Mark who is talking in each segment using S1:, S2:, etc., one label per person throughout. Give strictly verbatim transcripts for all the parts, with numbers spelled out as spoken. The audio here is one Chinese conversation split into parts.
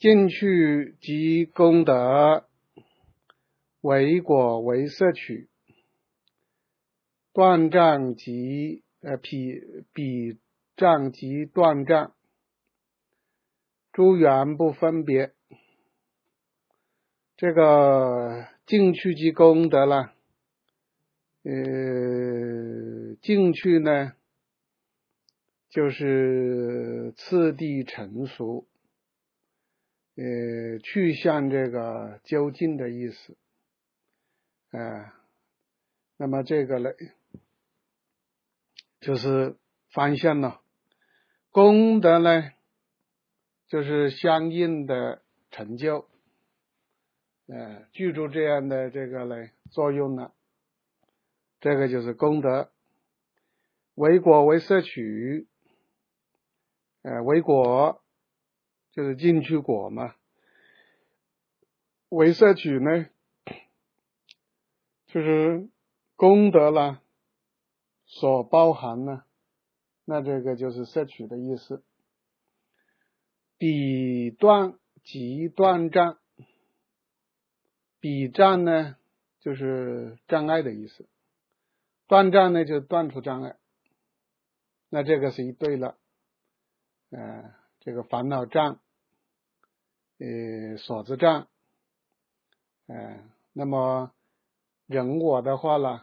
S1: 进去即功德，为果为摄取，断障即呃彼彼障即断障，诸缘不分别。这个进去即功德了，呃，进去呢，就是次第成熟，呃，去向这个究竟的意思，呃，那么这个呢，就是方向了。功德呢，就是相应的成就，呃，具足这样的这个呢作用呢，这个就是功德。为果为摄取，呃，为果就是进去果嘛，为摄取呢，就是功德啦所包含呢，那这个就是摄取的意思。彼断即断障，彼障呢就是障碍的意思，断障呢就断除障碍，那这个是一对了。呃，这个烦恼障，呃，所知障，呃，那么人我的话呢，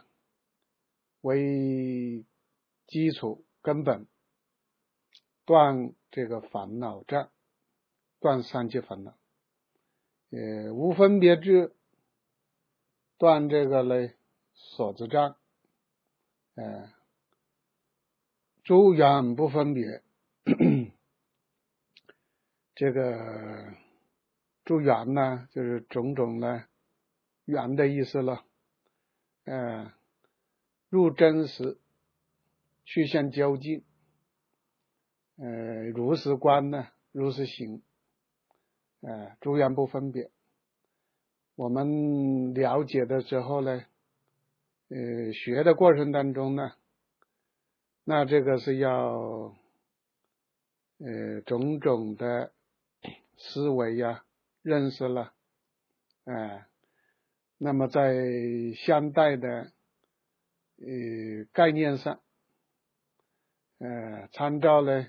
S1: 为基础根本，断这个烦恼障，断三界烦恼。呃，无分别智，断这个呢所知障，呃，诸缘不分别。这个诸缘呢，就是种种呢缘的意思了。呃，入真实，去向究竟，呃，如实观呢，如实行，呃，诸缘不分别。我们了解的时候呢，呃，学的过程当中呢，那这个是要呃种种的思维呀、认识了，呃，那么在相待的呃概念上，呃，参照呢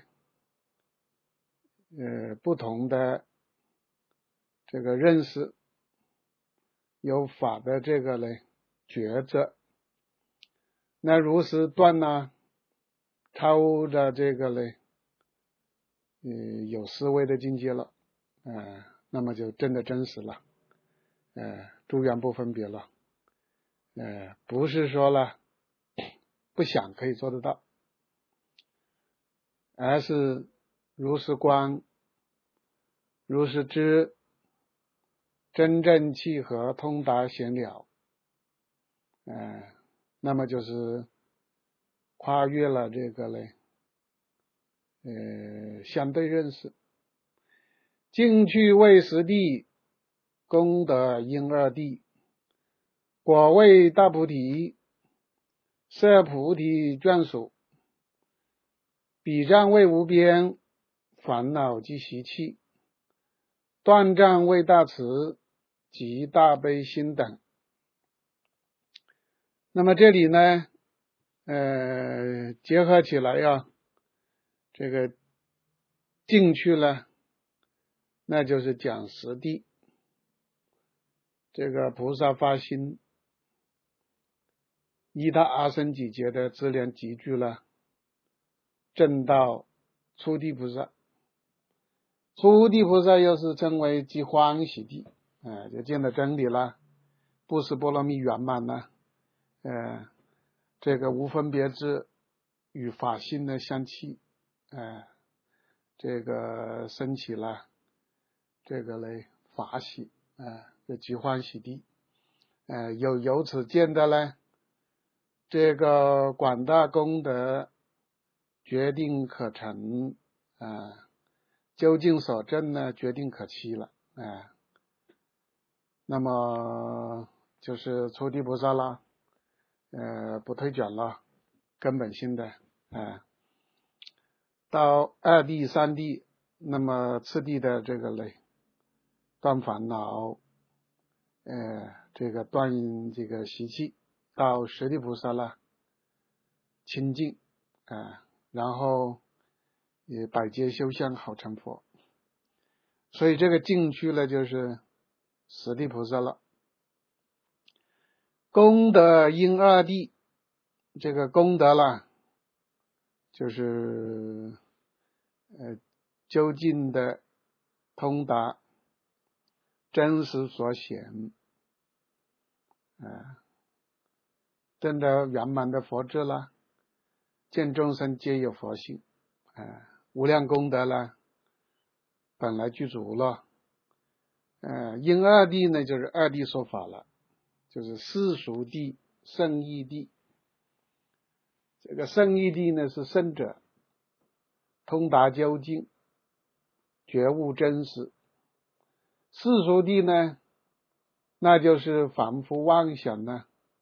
S1: 呃不同的这个认识，有法的这个呢抉择，那如实断呢，超的这个呢呃有思维的境界了，呃，那么就真的真实了，呃，诸缘不分别了，呃，不是说了不想可以做得到，而是如实观，如实知，真正契合通达显了，呃，那么就是跨越了这个呢呃相对认识。进去为实地，功德因二谛，果为大菩提，摄菩提眷属，彼障为无边，烦恼即习气，断障为大慈，及大悲心等。那么这里呢，呃，结合起来呀，这个进去了，那就是讲实地。这个菩萨发心，依他阿僧祇劫的资粮集聚了，证到初地菩萨。初地菩萨又是称为即欢喜地，呃，就见到真理了，不是波罗蜜圆满了，呃，这个无分别智与法性的相契，呃，这个升起了这个嘞法喜，呃，这即欢喜地，呃，有由此见的呢，这个广大功德决定可成，啊、呃，究竟所证呢，决定可期了，啊、呃，那么就是初地菩萨啦，呃，不退转了，根本性的，啊、呃，到二地、三地，那么次第的这个嘞， 断烦恼，呃，这个断这个习气，到十地菩萨了清净啊、呃，然后也百劫修相好成佛。所以这个净区呢，就是十地菩萨了。功德因二谛，这个功德啦，就是呃究竟的通达真实所显，呃真的圆满的佛智啦，见众生皆有佛性，呃无量功德啦，本来具足了。呃因二谛呢，就是二谛说法了，就是世俗谛、圣义谛。这个圣义谛呢，是圣者通达究竟，觉悟真实。世俗谛呢，那就是凡夫妄想呢，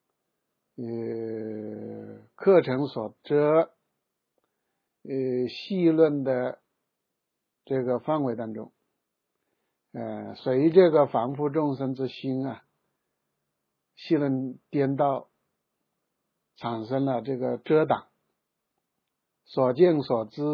S1: 呃，课程所遮，呃，细论的这个范围当中，呃，随这个凡夫众生之心啊，细论颠倒，产生了这个遮挡，所见所知，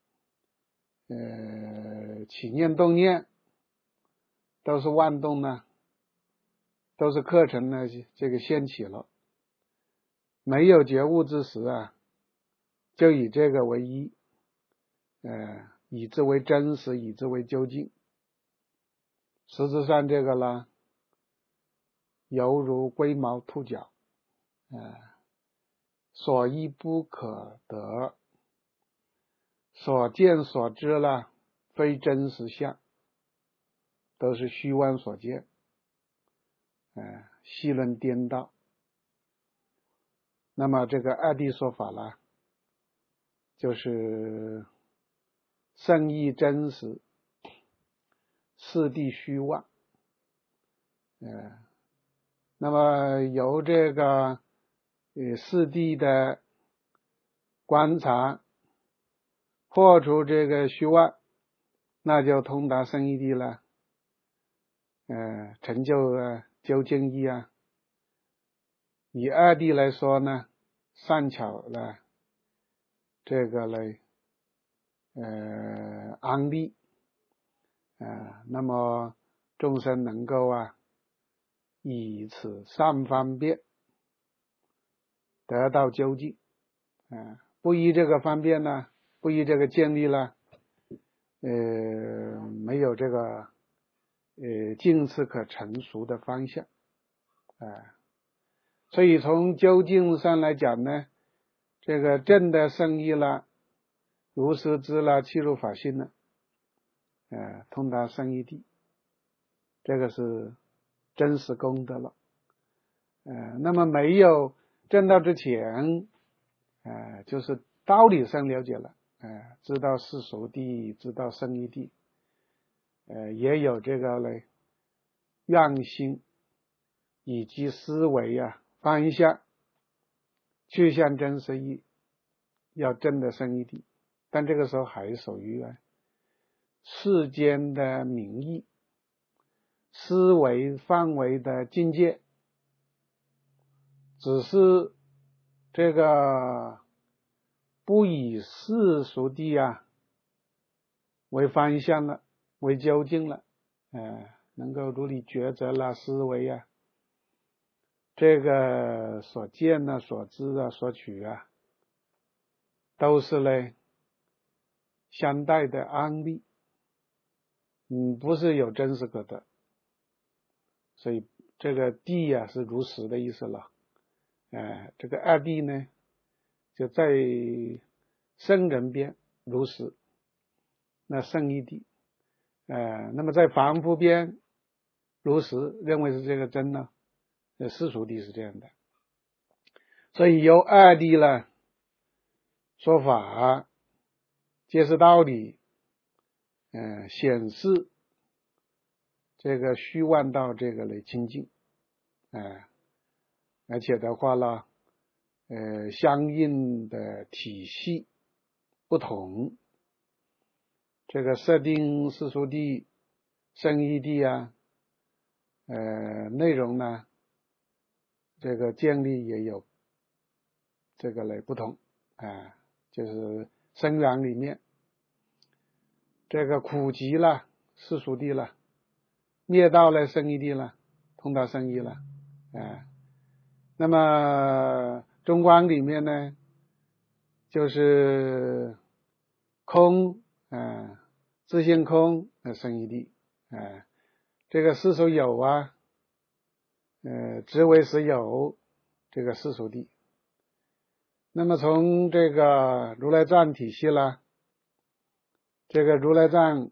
S1: 呃，起念动念，都是妄动呢，都是课程呢，这个掀起了。没有觉悟之时啊，就以这个为一，呃，以之为真实，以之为究竟。实质上这个呢，犹如龟毛兔角，呃，所依不可得，所见所知呢，非真实相，都是虚妄所见，呃，戏论颠倒。那么这个二谛说法呢，就是圣义真实，四谛虚妄。呃，那么由这个呃四谛的观察，破除这个虚妄，那就通达圣义谛了，呃，成就了究竟义啊。以二谛来说呢，善巧了这个来呃安立，呃，那么众生能够啊以此善方便得到究竟，呃，不依这个方便呢，不依这个建立了，呃，没有这个呃近次可成熟的方向，啊、呃，所以从究竟上来讲呢，这个正的圣义了，如实知了，契入法性了，呃，通达圣义谛，这个是真实功德了。呃，那么没有证道之前，呃，就是道理上了解了，呃，知道世俗谛，知道圣义谛，呃，也有这个呢愿心以及思维啊方向去向真实义，要证得圣义谛，但这个时候还属于啊世间的名义，思维范围的境界，只是这个不以世俗谛啊为方向了，为究竟了，呃，能够如理抉择了思维啊，这个所见啊、所知啊、所取啊，都是呢相待的安立，嗯，不是有真实可得，所以这个谛啊是如实的意思了。呃，这个二谛呢，就在圣人边如实，那圣义谛，呃，那么在凡夫边如实，认为是这个真呢，呃，世俗谛是这样的。所以由二谛呢说法，揭示道理，呃，显示这个虚妄道这个来清净，呃，而且的话呢，呃，相应的体系不同，这个设定世俗谛生义谛啊，呃，内容呢，这个建立也有这个类不同啊，就是生源里面，这个苦集了世俗谛了，灭道了生义谛了，通达生义了啊。那么中观里面呢，就是空啊，自性空呃生义谛啊，这个世俗有啊，呃，执为实有，这个世俗谛。那么从这个如来藏体系啦，这个如来藏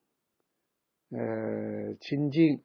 S1: 呃清净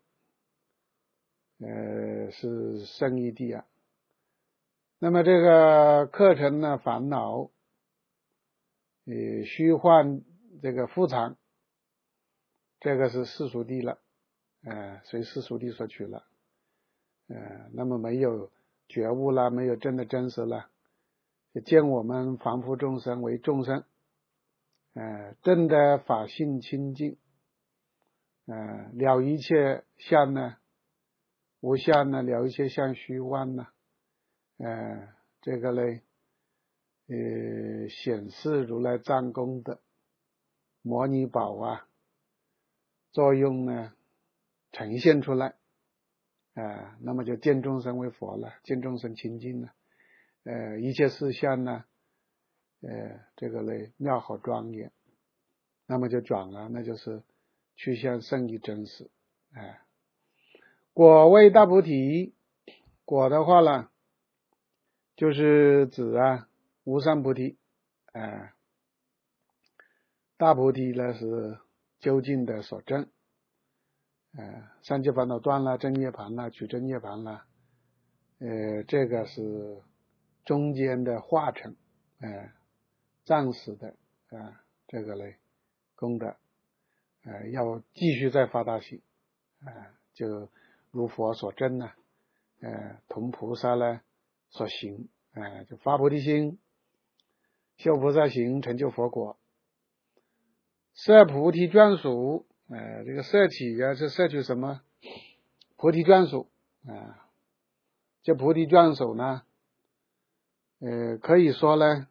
S1: 呃是生义谛啊。那么这个课程呢，烦恼呃虚幻这个复常，这个是世俗谛了，呃随世俗谛所取了，呃那么没有觉悟啦，没有真的真实了，见我们凡夫众生为众生，呃真的法性清净，呃了一切相呢无相呢，了一切相虚幻呢，呃这个嘞呃显示如来藏功的摩尼宝啊作用呢呈现出来啊、呃，那么就见众生为佛了，见众生清净了，呃一切事相呢呃这个嘞妙好庄严，那么就转了，那就是趋向圣义真实。哎、呃，果位大菩提，果的话呢就是指啊无上菩提，啊、呃，大菩提呢是究竟的所证，呃，三界烦恼断了，真涅槃了，取真涅槃了，呃，这个是中间的化成，呃，暂时的啊、呃，这个嘞功德，呃，要继续再发大心，啊、呃，就如佛所证呢，呃，同菩萨呢所行，啊、呃，就发菩提心，修菩萨行，成就佛果。摄菩提眷属，呃，这个摄取啊，是摄取什么？菩提眷属啊，这菩提眷属呢，呃，可以说呢，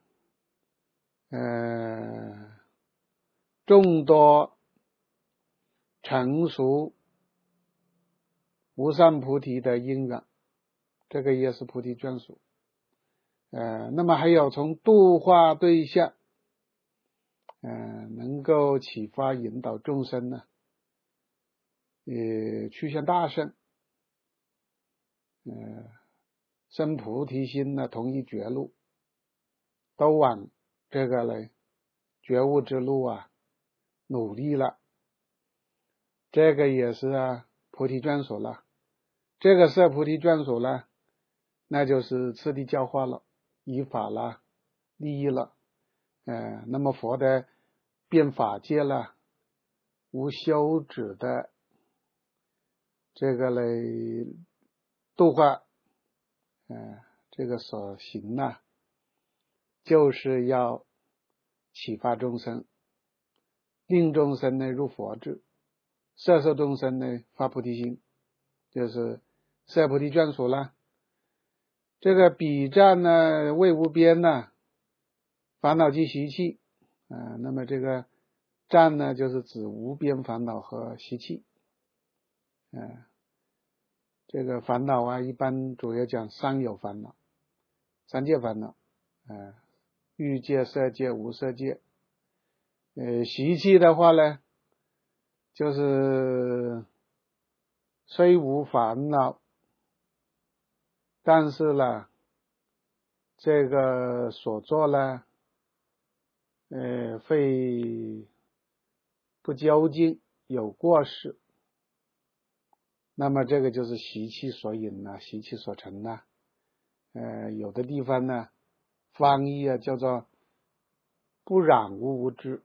S1: 呃，众多成熟无上菩提的因缘，这个也是菩提眷属。呃，那么还有从度化对象，呃，能够启发引导众生呢，呃，趋向大圣，呃，生菩提心呢，同一觉路，都往这个呢觉悟之路啊努力了，这个也是啊菩提眷属了。这个是菩提眷属了，那就是次第教化了，以法了，利益了。呃，那么佛的变法界了，无休止的这个嘞度化，呃，这个所行呢，就是要启发众生，令众生呢入佛智，摄受众生呢发菩提心，就是摄菩提眷属了。这个彼占呢谓无边呢，烦恼即习气啊、呃，那么这个占呢就是指无边烦恼和习气，呃，这个烦恼啊一般主要讲三有烦恼，三界烦恼，呃，欲界、色界、无色界。呃，习气的话呢，就是虽无烦恼，但是呢，这个所做呢，呃，会不究竟，有过失，那么这个就是习气所引呐、啊，习气所成呐、啊。呃，有的地方呢，翻译啊叫做不染无无知，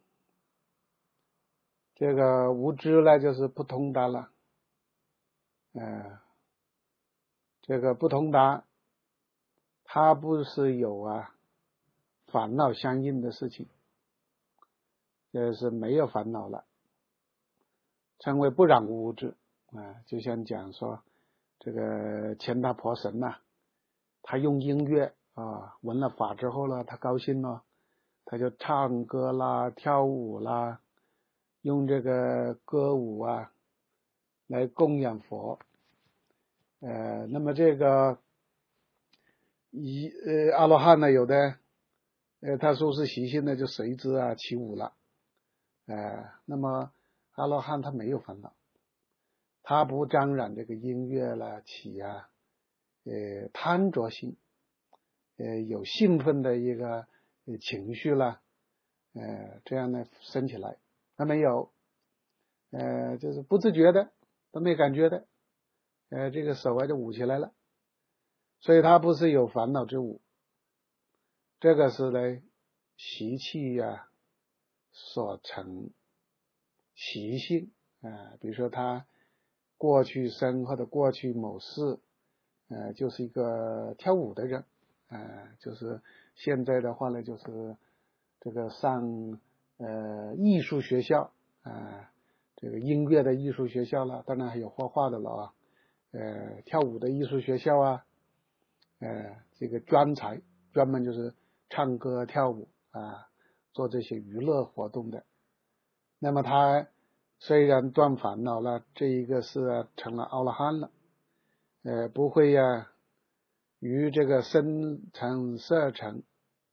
S1: 这个无知呢就是不通达了，呃，这个不通达，它不是有啊烦恼相应的事情，这是没有烦恼了， 称为不染污物质啊。就像讲说这个钱大婆神呐、啊，他用音乐啊，闻了法之后呢，他高兴了，他就唱歌啦、跳舞啦，用这个歌舞啊来供养佛。呃，那么这个一呃阿罗汉呢，有的呃他说是习性呢，就随之啊起舞了。呃，那么阿罗汉他没有烦恼，他不沾染这个音乐了起啊呃贪着心，呃有兴奋的一个情绪了，呃这样呢升起来，他没有，呃就是不自觉的，都没感觉的，呃这个手啊就舞起来了，所以他不是有烦恼之舞，这个是呢习气呀、啊、所成习性啊、呃，比如说他过去生或者过去某事，呃，就是一个跳舞的人，呃，就是现在的话呢，就是这个上呃艺术学校啊、呃，这个音乐的艺术学校了，当然还有画画的了啊，呃，跳舞的艺术学校啊，呃，这个专才专门就是唱歌跳舞啊，做这些娱乐活动的。那么他虽然断烦恼了，这一个是、啊、成了阿罗汉了，呃，不会呀、啊，于这个声尘色尘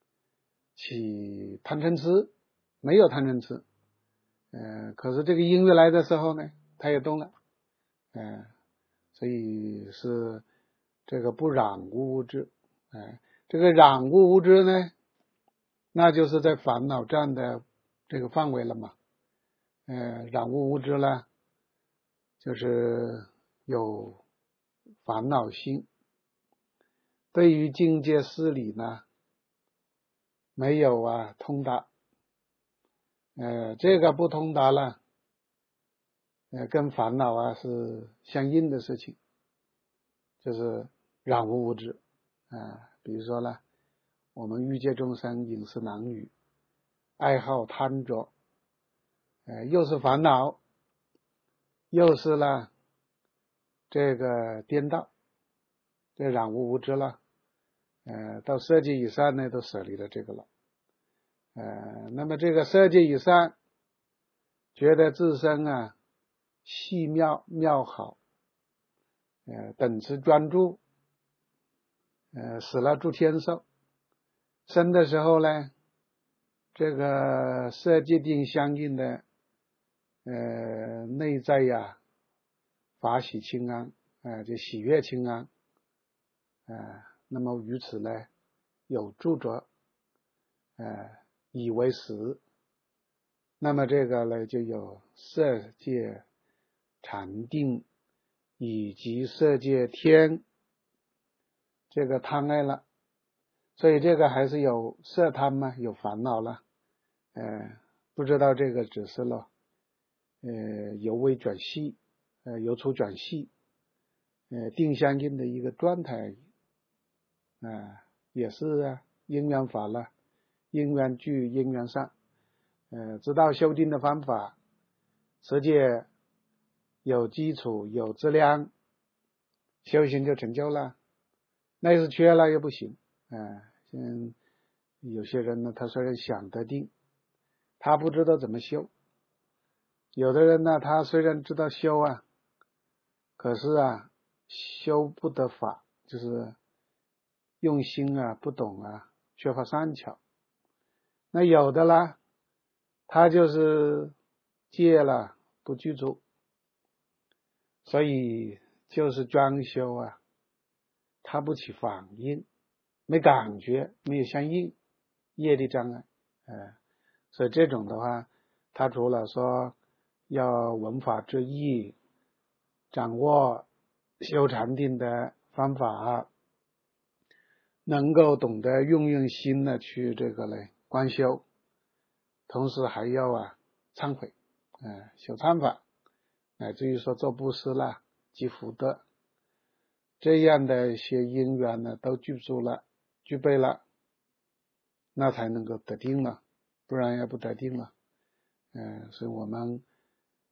S1: 起贪嗔痴，没有贪嗔痴，呃，可是这个音乐来的时候呢，他也动了，呃，所以是这个不染污物质，呃，这个染污物质呢，那就是在烦恼占的这个范围了嘛。呃，染污物质呢，就是有烦恼心，对于境界事理呢，没有啊通达，呃，这个不通达了，呃，跟烦恼啊是相应的事情，就是染污物质啊、呃，比如说呢，我们欲界众生饮食男女，爱好贪着，呃，又是烦恼，又是呢这个颠倒，这染污物质了，呃，到色界以上呢都舍离了这个了，呃，那么这个色界以上，觉得自身啊细妙妙好，呃，等持专注，呃，死了诸天寿，生的时候呢，这个色界定相应的，呃，内在呀、啊，法喜清安，呃，就喜悦清安，呃，那么于此呢，有住着，呃，以为实，那么这个呢，就有色界禅定以及色界天这个贪爱了，所以这个还是有色贪嘛，有烦恼了，呃，不知道这个只是了，呃，由微转细，呃，由粗转细，呃，定相应的一个状态而已，啊、呃，也是啊，因缘法了，因缘具，因缘上，呃，知道修定的方法，直接有基础，有质量，修行就成就了。那是缺了又不行，呃，像有些人呢，他虽然想得定，他不知道怎么修；有的人呢，他虽然知道修啊，可是啊，修不得法，就是用心啊，不懂啊，缺乏善巧。那有的啦，他就是戒了不具足，所以就是专修啊，他不起反应，没感觉，没有相应，业力障碍，呃，所以这种的话，他除了说要闻法之义，掌握修禅定的方法，能够懂得用用心的去这个呢观修，同时还要啊忏悔，呃，修忏法，乃至于说做布施啦、积福德，这样的一些因缘呢都具足了、具备了，那才能够得定了，不然也不得定了。呃，所以我们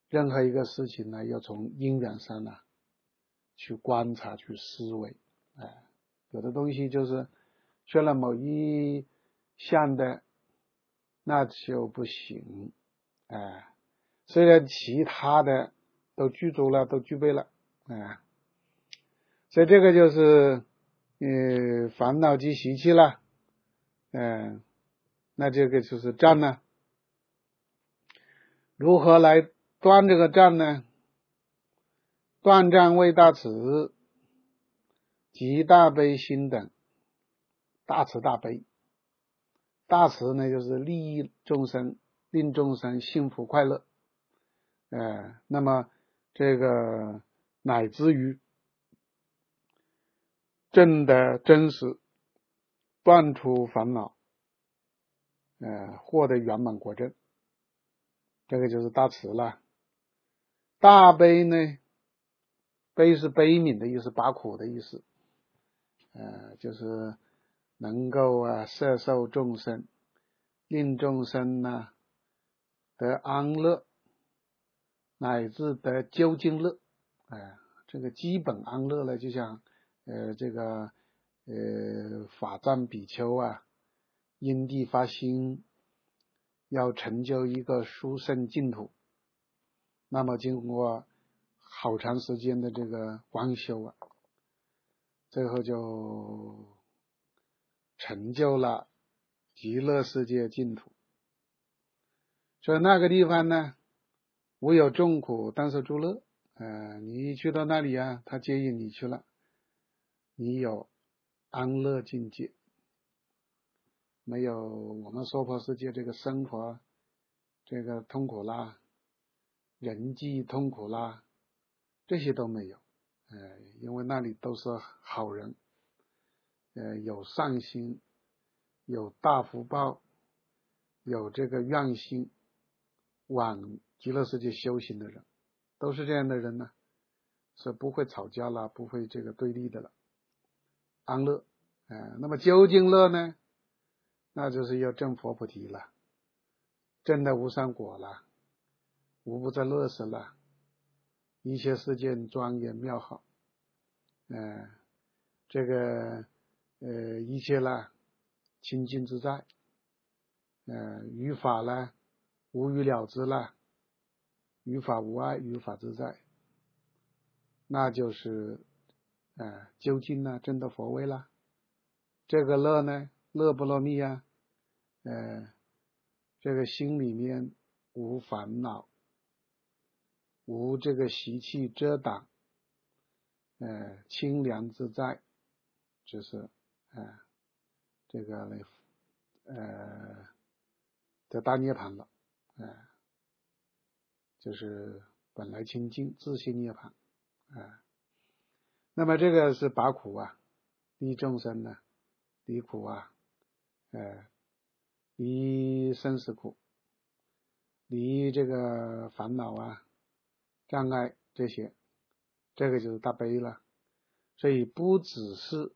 S1: 任何一个事情呢，要从因缘上呢去观察、去思维。哎，有的东西就是缺了某一项的，那就不行。哎，虽然其他的都具足了，都具备了。哎，所以这个就是呃烦恼及习气了。嗯、呃，那这个就是障呢。如何来断这个障呢？断障为大慈，集大悲心等。大慈大悲，大慈呢就是利益众生，令众生幸福快乐。呃，那么这个乃至于证得真实，断除烦恼，呃，获得圆满果证，这个就是大慈了。大悲呢，悲是悲悯的意思，拔苦的意思，呃，就是能够啊摄受众生，令众生呢得安乐，乃至得究竟乐。哎，这个基本安乐呢，就像呃这个呃法藏比丘啊，因地发心，要成就一个殊胜净土，那么经过好长时间的这个观修啊，最后就成就了极乐世界净土。所以那个地方呢，无有众苦，但受诸乐。呃，你去到那里啊，他接引你去了，你有安乐境界，没有我们娑婆世界这个生活这个痛苦啦，人际痛苦啦，这些都没有。呃，因为那里都是好人，呃，有善心，有大福报，有这个愿心往极乐世界修行的人，都是这样的人呢，是不会吵架了，不会这个对立的了，安乐。呃，那么究竟乐呢，那就是要证佛菩提了，证的无上果了，无不在乐时了，一切世界庄严妙好。呃，这个呃一切啦清净自在，呃于法呢无余了之了，于法无碍，于法自在，那就是呃究竟呢证得佛位了。这个乐呢，乐不乐密啊？呃，这个心里面无烦恼，无这个习气遮挡，呃，清凉自在，就是呃这个呃得大涅槃了，呃，就是本来清净自性涅槃，呃，那么这个是拔苦啊，离众生呢，离苦啊，呃，离生死苦，离这个烦恼啊、障碍这些，这个就是大悲了。所以不只是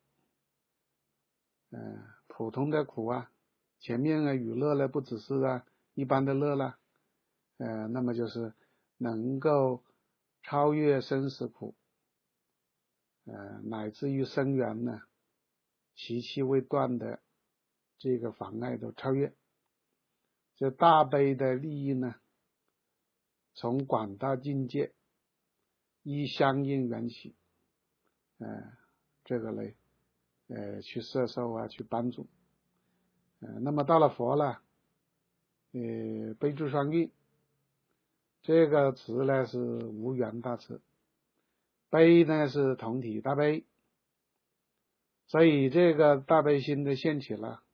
S1: 呃普通的苦啊，前面啊与乐了，不只是啊一般的乐了，呃，那么就是能够超越生死苦，呃，乃至于生缘呢，习气未断的这个妨碍都超越。这大悲的利益呢，从广大境界依相应缘起，呃，这个呢，呃，去摄受啊，去帮助。呃，那么到了佛了，呃，悲助双运，这个词呢是无缘大慈，悲呢是同体大悲，所以这个大悲心的现起了，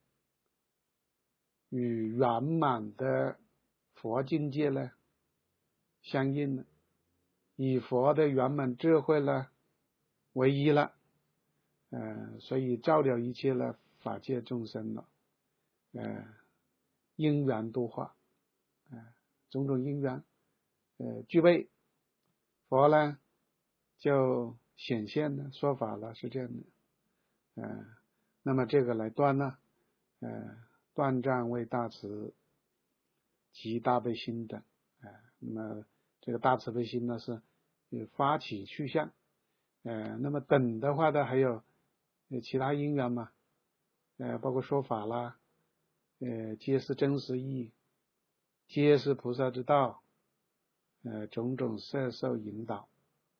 S1: 与圆满的佛境界呢相应了，以佛的圆满智慧呢为一了，呃，所以照了一切了法界众生了，呃，因缘度化，呃，种种因缘，呃，具备，佛呢就显现了，说法了，是这样的，呃，那么这个来断呢，呃，断障为大慈，集大悲心等，呃，那么这个大慈悲心呢是有发起去向，呃，那么等的话呢还有其他因缘嘛，呃，包括说法啦，呃，皆是真实义，皆是菩萨之道，呃，种种摄受引导，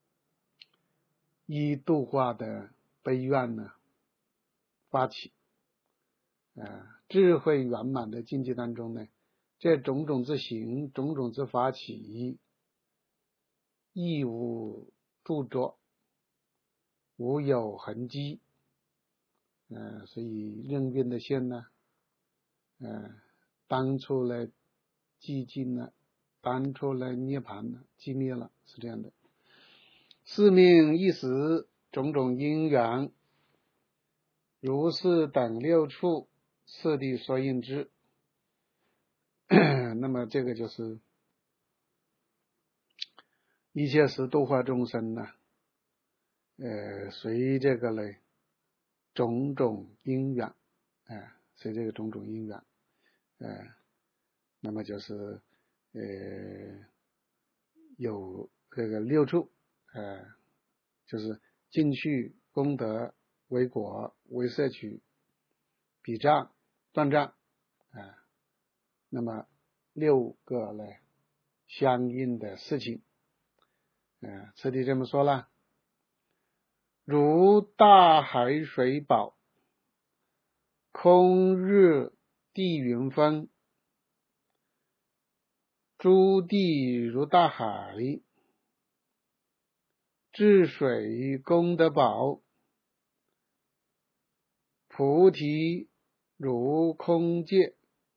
S1: 依度化的悲愿呢发起，呃，智慧圆满的境界当中呢，这种种之行，种种之发起，亦无著作，无有痕迹，呃，所以任运的线呢，呃，当初呢寂静了，当初呢涅槃了，寂灭了，是这样的。是命一时，种种因缘，如是等六处，次第所应之。那么这个就是一切时度化众生呢，呃，随这个呢种种因缘，呃，随这个种种因缘，呃，那么就是呃有这个六处，呃，就是进去、功德、为果、为摄取、比障、断障，啊、呃，那么六个呢相应的事情，呃，此地这么说了，如大海水宝，空日地云风，诸地如大海，治水功德宝，菩提如空界，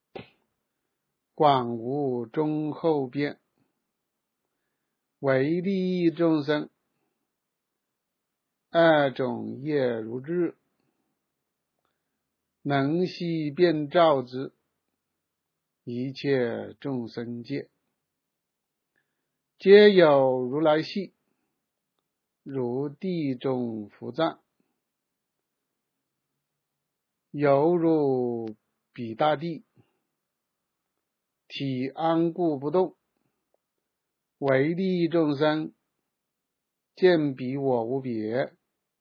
S1: 广无中后边，为利益众生，二种业如日，能悉遍照之，一切众生界，皆有如来系，如地中伏藏，犹如彼大地，体安固不动，为利益众生，见彼我无别，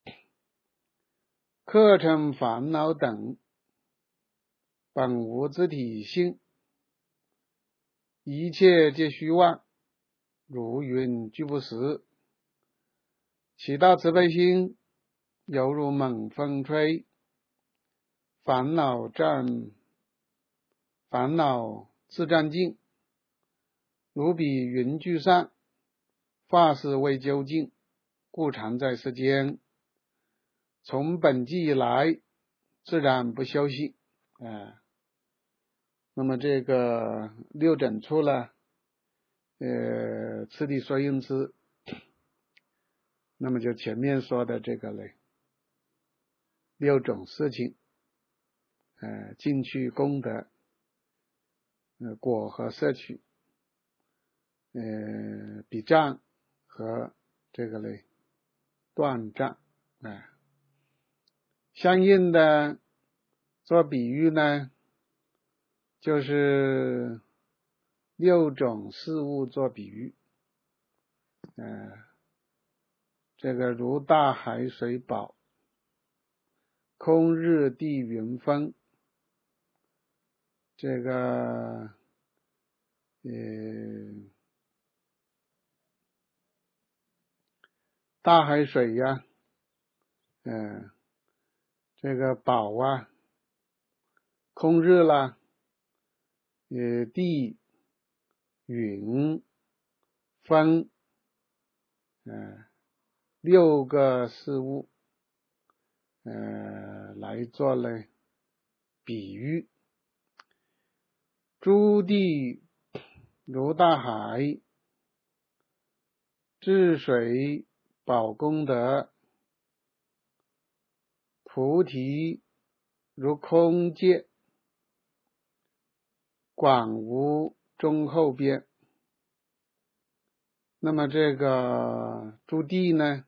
S1: 客称烦恼等，本无自体性，一切皆虚妄，如云俱不实，其大慈悲心，犹如猛风吹，烦恼占烦恼自占尽，如彼云聚散，法事未究竟，故常在世间，从本际以来，自然不休息。呃，那么这个六整处呢，呃，次第所应之，那么就前面说的这个呢，六种事情，呃，进去功德，呃，果和摄取，呃，比障和这个呢断障，啊、呃，相应的做比喻呢，就是六种事物做比喻，呃，这个如大海水宝，空日地云风，这个呃大海水呀、啊，呃，这个宝啊，空日啦，呃，地云风，呃，六个事物，呃，来做了比喻。诸地如大海，治水保功德，菩提如空界，广无中后边。那么这个诸地呢，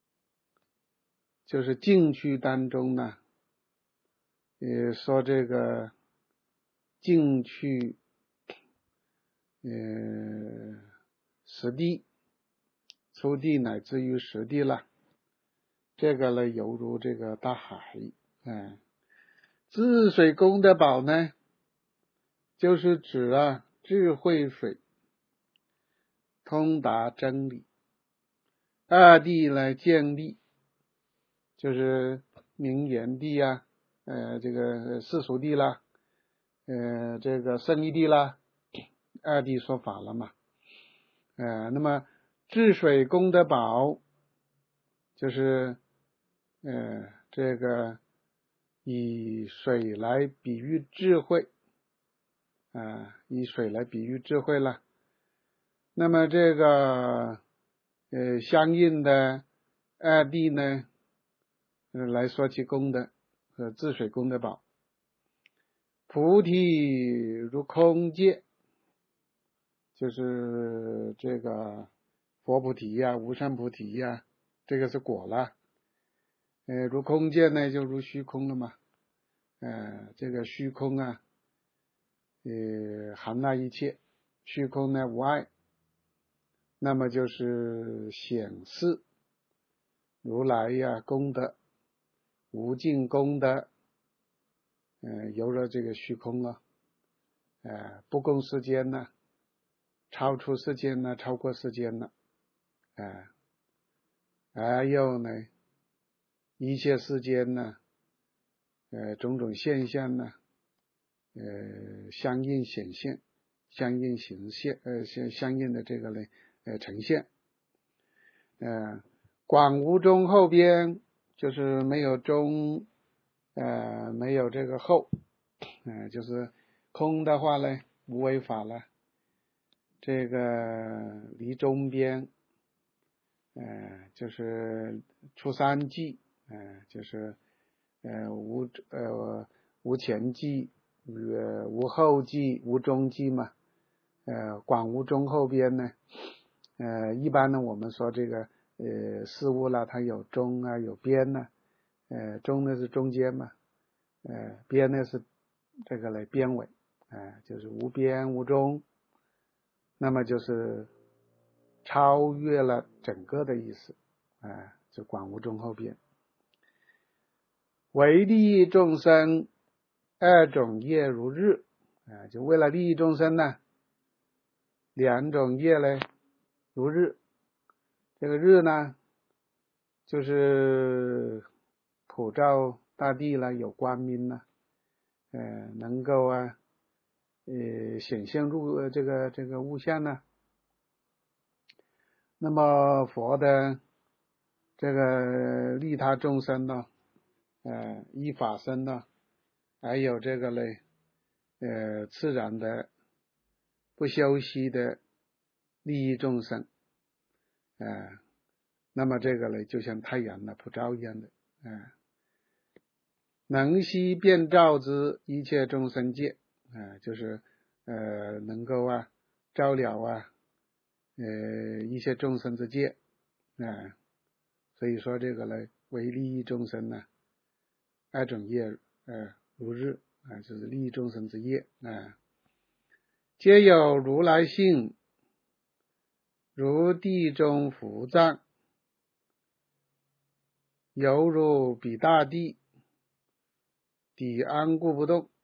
S1: 就是境区当中呢，也说这个境区，呃， 实地、初地乃至于实地了。这个呢，犹如这个大海。嗯，治水功德宝呢，就是指啊智慧水，通达真理。二地来建立，就是明言地啊，呃，这个世俗地啦，呃，这个胜义地啦，二地说法了嘛。呃，那么治水功德宝，就是呃，这个以水来比喻智慧，啊、呃，以水来比喻智慧了。那么这个呃相应的二地呢，呃来说其功德和治水功德宝。菩提如空界，就是这个佛菩提呀、无上菩提呀，这个是果了。呃，如空界呢，就如虚空了嘛。呃，这个虚空啊，呃，含纳一切，虚空呢无碍，那么就是显示如来呀功德，无尽功德，呃，由了这个虚空了，呃，不共世间呢，超出世间呢，超过世间了，呃，还有呢，一切世间呢，呃，种种现象呢，呃，相应显现，相应显现，呃，相相应的这个呢，呃，呈现，呃，广无中后边就是没有中，呃，没有这个后，呃，就是空的话呢，无为法了。这个离中边，呃，就是出三际，呃，就是呃无呃无前际，呃无后际，无中际嘛。呃，广无中后边呢，呃，一般呢我们说这个呃事物啦，它有中啊，有边呢，呃，中呢是中间嘛，呃，边呢是这个来边尾，呃，就是无边无中，那么就是超越了整个的意思，啊、呃，就广无中后边。为利益众生，二种业如日，啊、呃，就为了利益众生呢，两种业呢如日。这个日呢，就是普照大地了，有光明了，呃，能够啊，呃，显现入这个这个物象呢。那么佛的这个利他众生呢，呃，依法身呢，还有这个嘞，呃，自然的不休息的利益众生，呃，那么这个呢，就像太阳的普照一样的，呃，能悉遍照之一切众生界，呃，就是呃能够啊照了啊，呃一切众生之界，啊、呃，所以说这个呢，为利益众生呢，二种业，呃如日，啊、呃，就是利益众生之业，啊、呃，皆有如来性，如地中伏藏，犹如彼大地，底安固不动。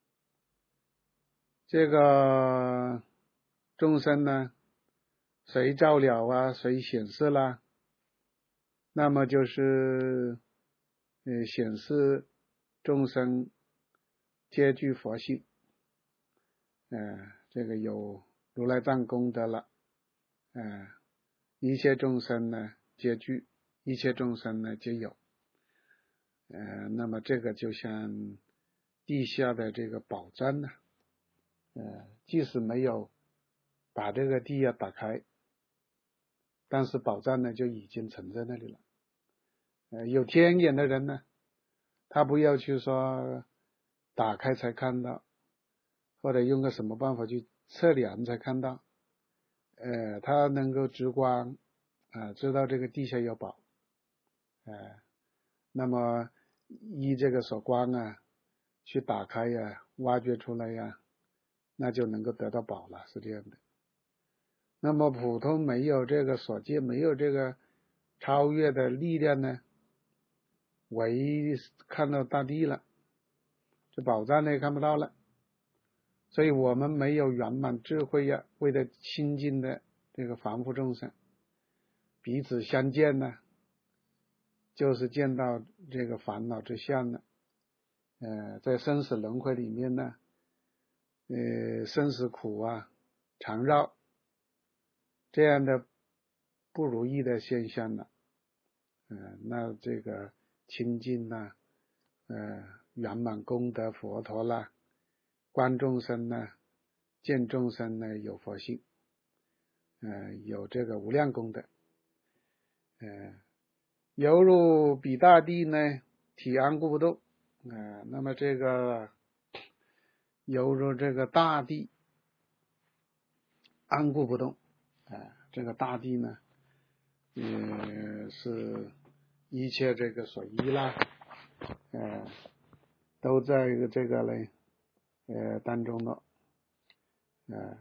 S1: 这个众生呢，谁照了啊，谁显示啦，那么就是呃显示众生皆具佛性，呃这个有如来藏功德了，呃一切众生呢皆具，一切众生呢皆有，呃那么这个就像地下的这个宝藏呢，呃即使没有把这个地啊打开，但是宝藏呢就已经存在那里了。呃，有天眼的人呢，他不要去说打开才看到，或者用个什么办法去测量才看到，呃，他能够直观啊、呃，知道这个地下有宝，呃，那么依这个所观啊，去打开呀，挖掘出来呀，那就能够得到宝了，是这样的。 那么普通没有这个所见，没有这个超越的力量呢，唯看到大地了，这宝藏呢也看不到了。所以我们没有圆满智慧呀、啊，为了亲近的这个凡夫众生，彼此相见呢，就是见到这个烦恼之相呢。呃，在生死轮回里面呢，呃，生死苦啊，缠绕这样的不如意的现象呢，呃，那这个亲近呐、啊，呃，圆满功德佛陀啦，观众生呢，见众生呢有佛性，呃，有这个无量功德，呃，犹如彼大地呢，体安固不动，呃，那么这个犹如这个大地安固不动，呃，这个大地呢，呃，是一切这个所依赖，呃，都在这个嘞，呃当中了，呃，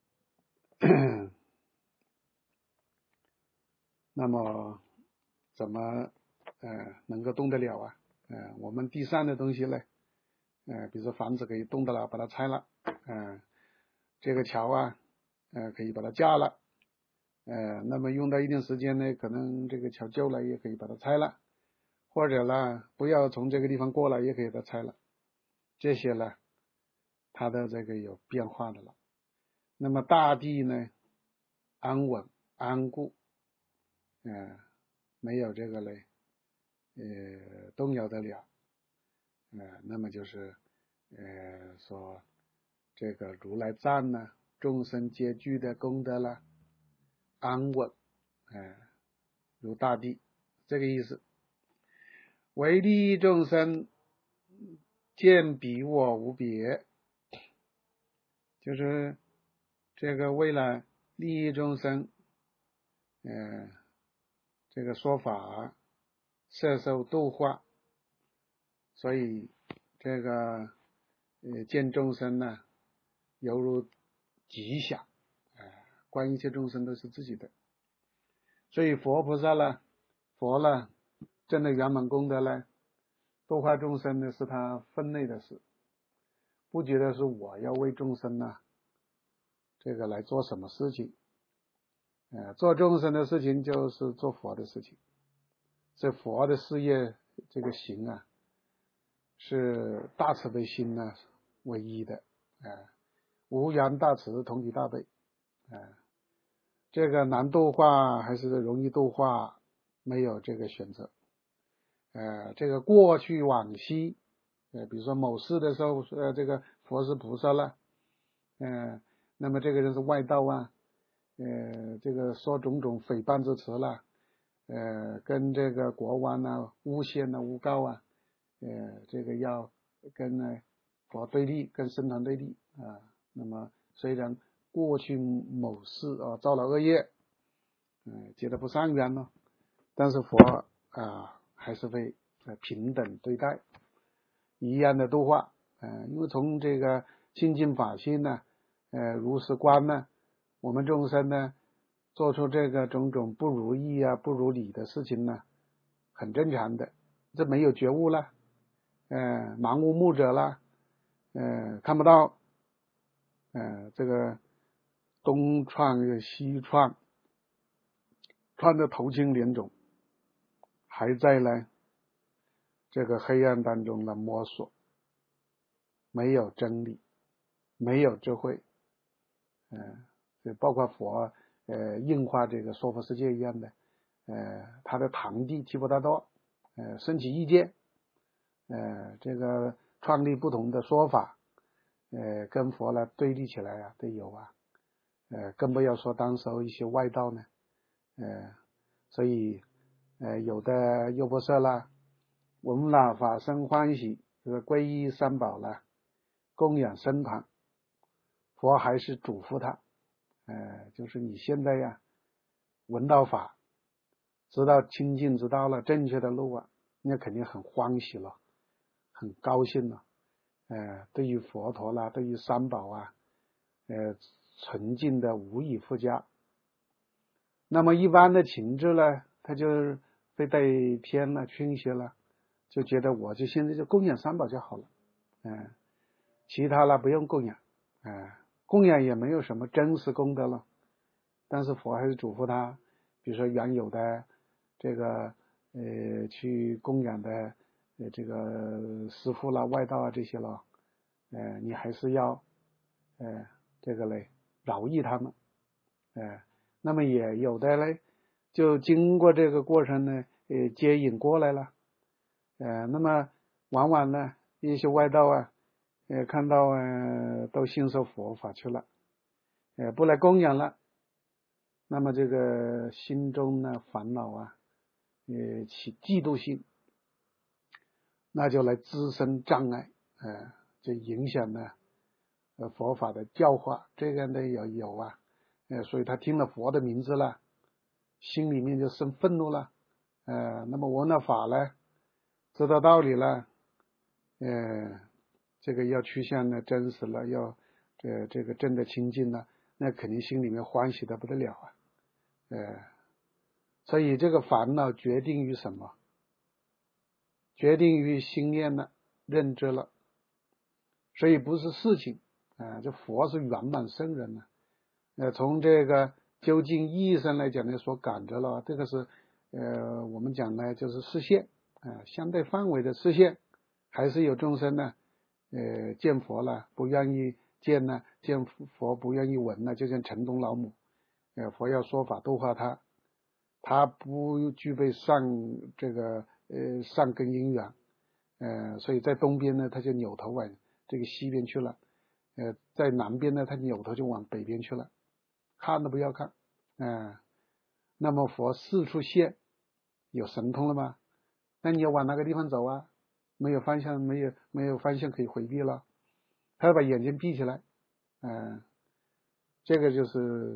S1: 那么怎么呃能够动得了啊？呃，我们地上的东西呢，呃，比如说房子可以动得了，把它拆了，呃，这个桥啊，呃，可以把它架了，呃，那么用到一定时间呢，可能这个桥旧了，也可以把它拆了，或者呢，不要从这个地方过了，也可以把它拆了。这些呢，它的这个有变化的了。那么大地呢，安稳安固，呃，没有这个嘞，呃，动摇得了，呃，那么就是呃说这个如来藏呢，众生皆具的功德了，安稳，呃，如大地，这个意思。为利益众生，见彼我无别，就是这个为了利益众生，呃，这个说法摄受度化，所以这个呃见众生呢，犹如吉祥，呃，观一切众生都是自己的。所以佛菩萨呢，佛呢，真的圆满功德呢，度化众生呢是他分内的事，不觉得是我要为众生呢，这个来做什么事情，呃，做众生的事情就是做佛的事情，这佛的事业这个行啊，是大慈悲心呢唯一的，呃，无缘大慈，同体大悲，呃，这个难度化还是容易度化，没有这个选择，呃，这个过去往昔，呃，比如说某事的时候，呃，这个佛是菩萨了，呃，那么这个人是外道啊，呃，这个说种种诽谤之词了，呃，跟这个国王啊诬陷啊诬告啊，呃，这个要跟呢佛对立，跟僧团对立啊。那么虽然过去某事啊造了恶业，嗯、呃，结得不善缘呢，但是佛啊还是会呃平等对待，一样的度化，呃，因为从这个清净法性呢，呃，如是观呢，我们众生呢做出这个种种不如意啊不如理的事情呢，很正常的，这没有觉悟了，呃，盲无目者了，呃，看不到，呃，这个东窜西窜，窜得头青脸肿，还在呢这个黑暗当中的摸索，没有真理，没有智慧，呃，就包括佛呃硬化这个说佛世界一样的，呃，他的堂弟提婆达多，呃，升起意见，呃，这个创立不同的说法，呃，跟佛呢对立起来啊，都有啊，呃，更不要说当时候一些外道呢，呃，所以呃有的优婆塞啦，闻了法生欢喜，这个皈依三宝啦，供养僧团，佛还是嘱咐他，呃，就是你现在呀，闻到法，知道清净之道了，正确的路啊，那肯定很欢喜了，很高兴了，呃，对于佛陀啦，对于三宝啊，呃，纯净的无以复加， 那么一般的情志呢，他就被带偏了、倾斜了，就觉得我就现在就供养三宝就好了，嗯，其他了不用供养，嗯，供养也没有什么真实功德了。但是佛还是嘱咐他，比如说原有的这个呃去供养的呃这个师父啦、外道啊这些了，呃你还是要呃这个嘞饶益他们，呃那么也有的嘞就经过这个过程呢，呃接引过来了，呃那么往往呢一些外道啊，呃看到呃都信受佛法去了，呃不来供养了。那么这个心中呢烦恼啊，呃起嫉妒心，那就来滋生障碍，呃，就影响呢呃佛法的教化，这个呢有有啊，呃，所以他听了佛的名字了，心里面就生愤怒了，呃，那么闻了法呢，知道道理了，呃，这个要趋向呢真实了，要呃这个真的清净了，那肯定心里面欢喜的不得了啊。呃，所以这个烦恼决定于什么？决定于心念了，认知了。所以不是事情啊、呃，这佛是圆满圣人呢、啊。呃，从这个究竟意义上来讲呢，所感着了，这个是呃我们讲呢就是视线啊、呃，相对范围的视线，还是有众生呢，呃见佛了不愿意见呢，见佛不愿意闻呢，就像城东老母，呃佛要说法度化他。他不具备善这个呃善根因缘，呃，所以在东边呢，他就扭头往这个西边去了，呃，在南边呢，他扭头就往北边去了，看都不要看，嗯、呃，那么佛四处现，有神通了吗？那你要往哪个地方走啊？没有方向，没有没有方向可以回避了，他要把眼睛闭起来，嗯、呃，这个就是。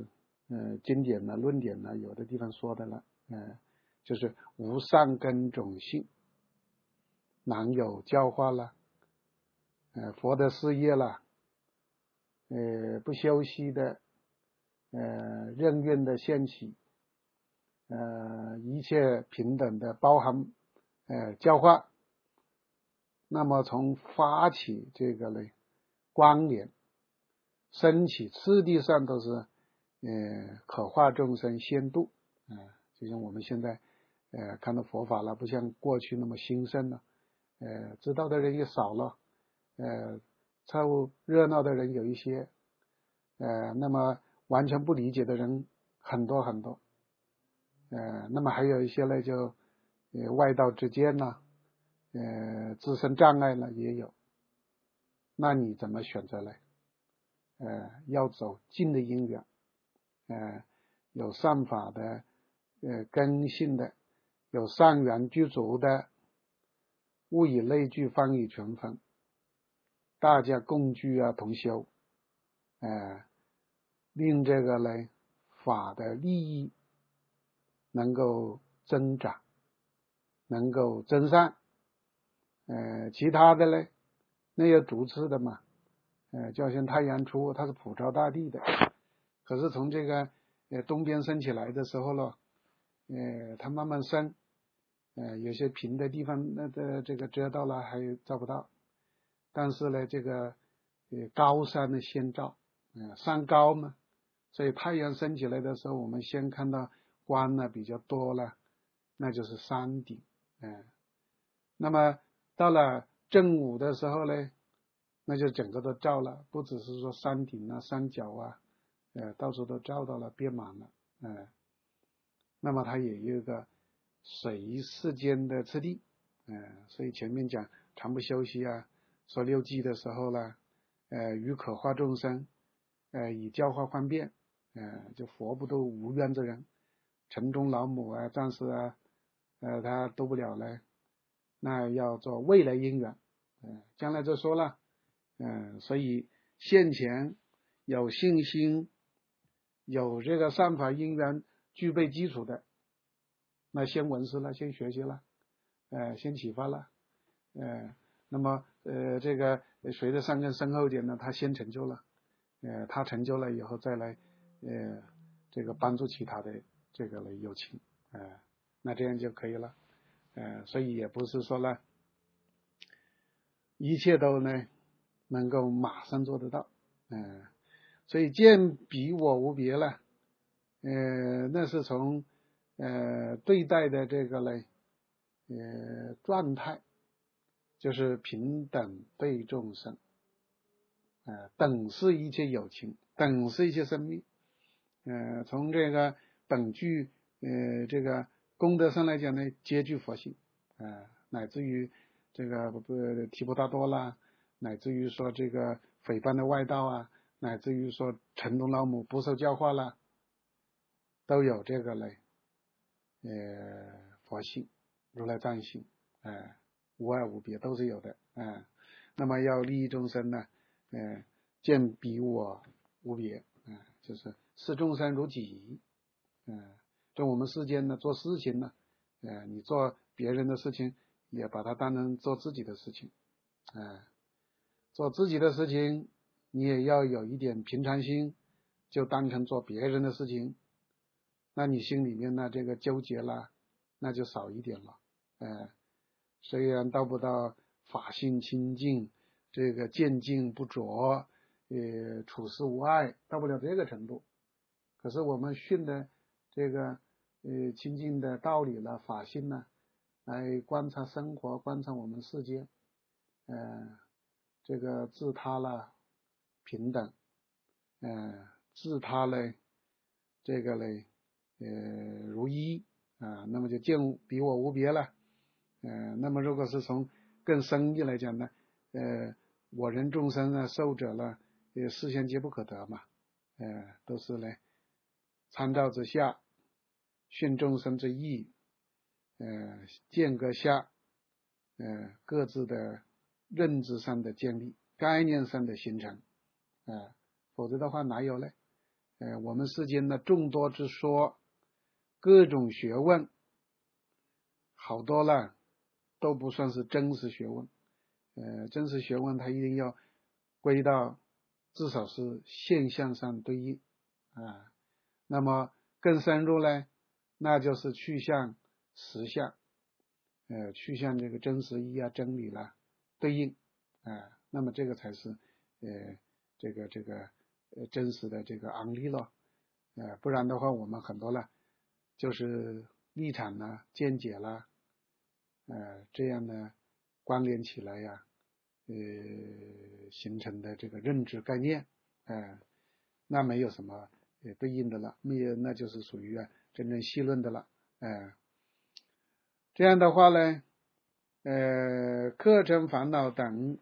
S1: 呃，经典呢、论点呢，有的地方说的了，呃，就是无善根种性，难有教化了，呃，佛的事业了，呃，不休息的，呃，任运的现起，呃，一切平等的包含，呃，教化。那么从发起这个呢，关联，升起次第上都是。呃，可化众生先度，啊、呃，就像我们现在，呃，看到佛法了，不像过去那么兴盛了，呃，知道的人也少了，呃，凑热闹的人有一些，呃，那么完全不理解的人很多很多，呃，那么还有一些呢，就呃外道之间呢，呃，自身障碍呢也有，那你怎么选择呢？呃，要走近的因缘。呃，有善法的，呃，根性的，有善缘具足的，物以类聚，方以群分，大家共聚啊，同修，呃，令这个呢法的利益能够增长，能够增上，呃，其他的呢，那有主次的嘛，呃，就像太阳出，它是普照大地的。可是从这个呃东边升起来的时候了，呃，它慢慢升，呃，有些平的地方那的这个遮到了还照不到，但是呢，这个呃高山的先照，呃，山高嘛，所以太阳升起来的时候，我们先看到光呢比较多了，那就是山顶，嗯、呃，那么到了正午的时候呢，那就整个都照了，不只是说山顶啊、山脚啊。呃，到处都照到了，变满了，呃，那么它也有一个随世间的次第，呃，所以前面讲常不休息啊，说六记的时候呢，呃，于可化众生，呃，以教化方便，呃，就佛不度无缘之人，城中老母啊、战士啊，呃，他度不了呢，那要做未来因缘，呃，将来就说了，嗯、呃，所以现前有信心。有这个善法因缘具备基础的，那先闻思了，先学习了，呃，先启发了，呃，那么呃，这个随着善根深厚点呢，他先成就了，呃，他成就了以后再来，呃，这个帮助其他的这个呢有情，呃，那这样就可以了，呃，所以也不是说呢，一切都呢能够马上做得到，呃，所以见彼我无别了，呃，那是从呃对待的这个呢，呃状态，就是平等对众生，呃，等是一切有情，等是一切生命，呃，从这个本具呃这个功德上来讲呢，皆具佛性，呃，乃至于这个不提婆达多啦，乃至于说这个诽谤的外道啊，乃至于说成龙老母不受教化啦，都有这个嘞，呃，佛性、如来藏性，呃，无二无别，都是有的，呃，那么要利益众生呢，呃，见彼我无别，呃，就是视众生如己，呃，在我们世间呢，做事情呢，呃，你做别人的事情，也把它当成做自己的事情，呃，做自己的事情，你也要有一点平常心，就当成做别人的事情，那你心里面呢这个纠结啦，那就少一点了，呃，虽然到不到法性清净，这个见境不着，呃，处事无碍，到不了这个程度，可是我们训的这个呃清净的道理了，法性呢，来观察生活，观察我们世界，呃，这个自他了平等，呃，自他嘞这个嘞呃如一啊，那么就见彼我无别了，呃，那么如果是从更深意来讲呢，呃，我人众生呢，受者呢，呃，视线皆不可得嘛，呃，都是呢参照之下，训众生之意，呃，间隔下，呃，各自的认知上的建立，概念上的形成，呃，否则的话哪有呢？呃，我们世间的众多之说，各种学问，好多了，都不算是真实学问。呃，真实学问它一定要归到至少是现象上对应啊。那么更深入呢，那就是去向实相，呃，去向这个真实义啊、真理啦对应啊。那么这个才是呃这个这个呃真实的这个昂立了。呃，不然的话，我们很多了就是立场啦、见解啦，呃，这样呢关联起来呀，呃，形成的这个认知概念，呃，那没有什么呃对应的了，没有，那就是属于啊真正细论的了，呃，这样的话呢，呃，课程烦恼等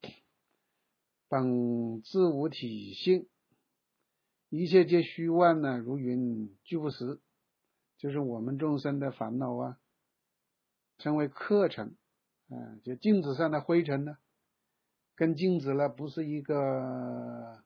S1: 本自无体性，一切皆虚妄呢，如云俱不实，就是我们众生的烦恼啊，称为客尘，嗯，就镜子上的灰尘呢，跟镜子呢不是一个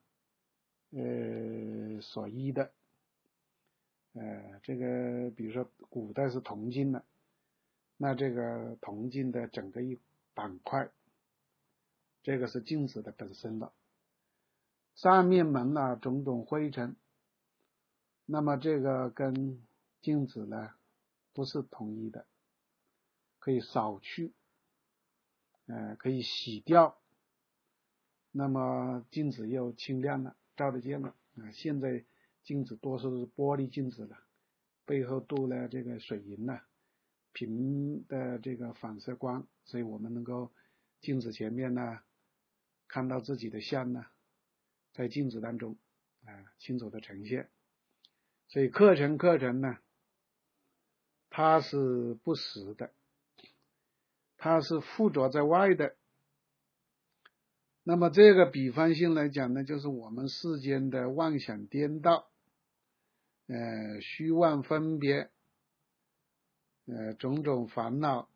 S1: 呃所依的，呃，这个比如说古代是铜镜的，那这个铜镜的整个一板块，这个是镜子的本身的，上面蒙了种种灰尘，那么这个跟镜子呢不是统一的，可以扫去，呃，可以洗掉，那么镜子又清亮了，照得见了啊、呃。现在镜子多数是玻璃镜子了，背后镀了这个水银了，平的这个反射光，所以我们能够镜子前面呢看到自己的像呢，在镜子当中啊、呃、清楚的呈现。所以课程课程呢，它是不实的，它是附着在外的。那么这个比方性来讲呢，就是我们世间的妄想颠倒，呃，虚妄分别，呃，种种烦恼，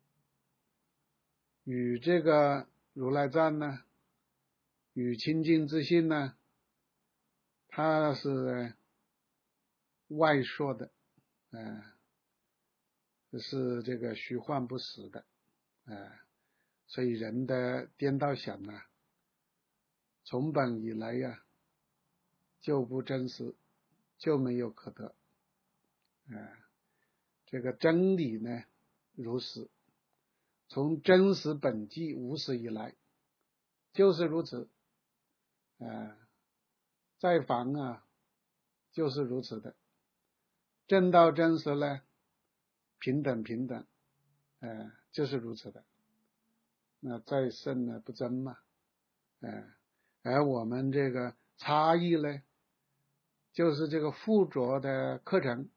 S1: 与这个如来藏呢，与清净自信呢，它是外说的，呃，是这个虚幻不实的，呃，所以人的颠倒想呢，从本以来呀，就不真实，就没有可得， 呃，这个真理呢如是，从真实本际无始以来就是如此，呃，在凡啊就是如此的，正道真实呢平等平等，呃，就是如此的。那在圣呢不争嘛，呃，而我们这个差异呢，就是这个附着的课程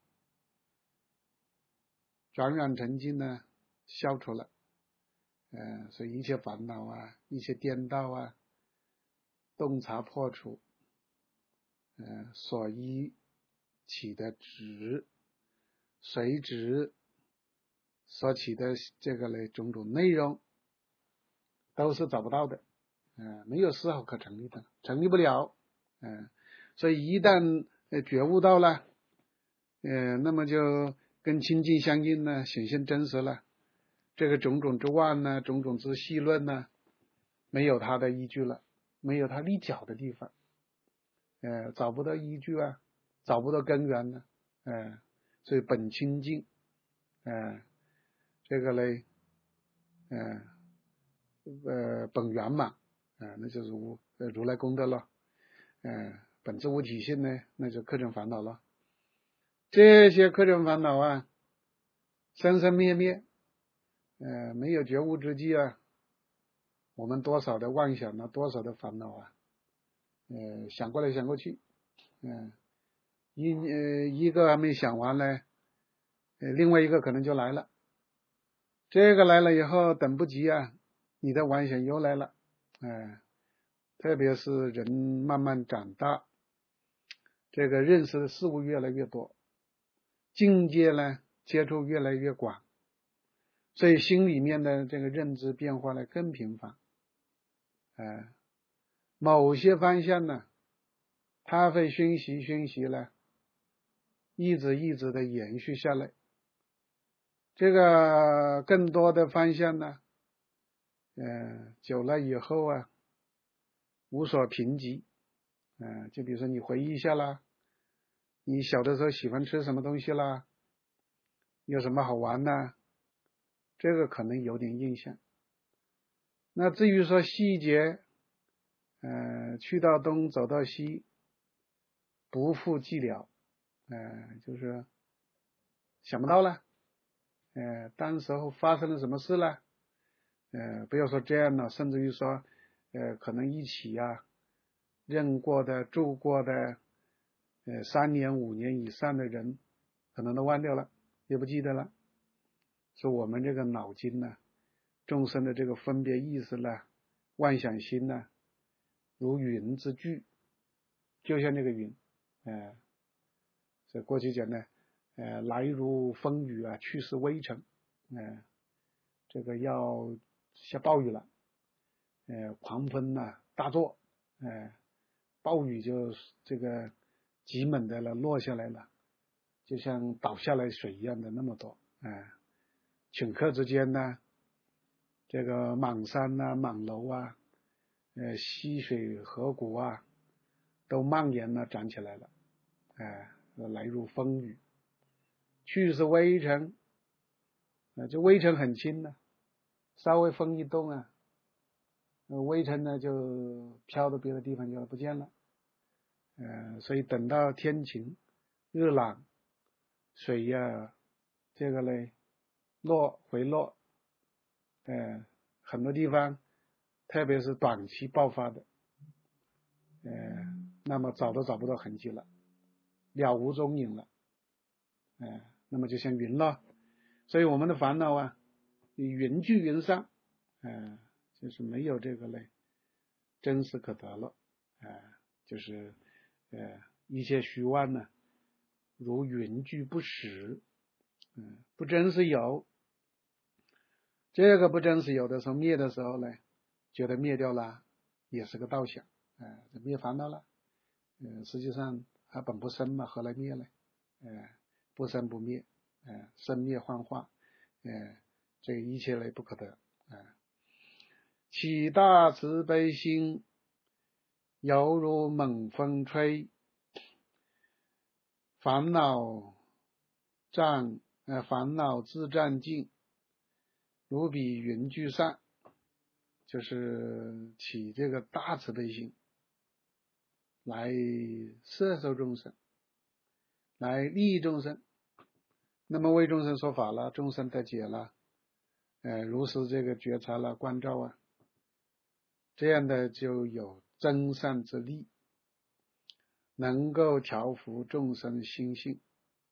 S1: 转染成净呢消除了，呃，所以一切烦恼啊，一切颠倒啊，洞察破除，呃，所依起的执，随执所起的这个呢种种内容都是找不到的，呃，没有丝毫可成立的，成立不了，呃，所以一旦呃觉悟到了，呃，那么就跟清净相应呢，显现真实了。这个种种之妄呢，种种之细论呢，没有它的依据了，没有它立脚的地方，呃，找不到依据啊，找不到根源呢，呃，所以本清净，呃，这个嘞，呃，呃，本圆满，呃，那就是无呃如来功德了，呃，本质无体性呢，那就课程烦恼了。这些课程烦恼啊，生生灭灭，呃，没有觉悟之际啊，我们多少的妄想啊，多少的烦恼啊，呃，想过来想过去，嗯、呃，一呃一个还没想完呢，呃，另外一个可能就来了，这个来了以后等不及啊，你的妄想又来了，呃，特别是人慢慢长大，这个认识的事物越来越多，境界呢接触越来越广，所以心里面的这个认知变化呢更频繁，呃，某些方向呢，它会熏习熏习呢，一直一直的延续下来。这个更多的方向呢，呃，久了以后啊，无所评及，呃，就比如说你回忆一下啦，你小的时候喜欢吃什么东西啦，有什么好玩的，这个可能有点印象。那至于说细节，呃，去到东走到西，不复计了，呃，就是想不到了，呃，当时候发生了什么事了，呃，不要说这样了，甚至于说，呃，可能一起啊，认过的、住过的，呃，三年、五年以上的人，可能都忘掉了，也不记得了。说我们这个脑筋呢，众生的这个分别意识呢，妄想心呢，如云之聚，就像那个云，呃，所以过去讲呢，呃，来如风雨啊，去似微尘，呃，这个要下暴雨了，呃，狂风啊大作，呃，暴雨就这个急猛的了落下来了，就像倒下来水一样的那么多，呃，顷刻之间呢，这个满山啊满楼啊，呃，溪水河谷啊，都蔓延了长起来了，哎、呃，来如风雨，去是微尘，呃，这微尘很轻呢、啊，稍微风一动啊，呃，微尘呢就飘到别的地方就不见了，呃，所以等到天晴日朗，水呀，这个嘞落回落，呃，很多地方特别是短期爆发的，呃，那么找都找不到痕迹了，了无踪影了，呃，那么就像云了，所以我们的烦恼啊，云聚云散，呃，就是没有这个嘞真实可得了，呃，就是呃一切虚妄呢，如云聚不实，嗯、呃，不真实有，这个不真实有的时候灭的时候呢，觉得灭掉了，也是个道想，呃，灭烦恼了，呃，实际上它本不生嘛，何来灭呢？呃，不生不灭，呃，生灭幻化，呃，这个一切嘞不可得，呃，起大慈悲心，犹如猛风吹，烦恼障呃烦恼自占尽，如彼云聚散，就是起这个大慈悲心来摄受众生，来利益众生。那么为众生说法了，众生得解了，呃，如是这个觉察了关照啊，这样的就有增善之力，能够调伏众生心性，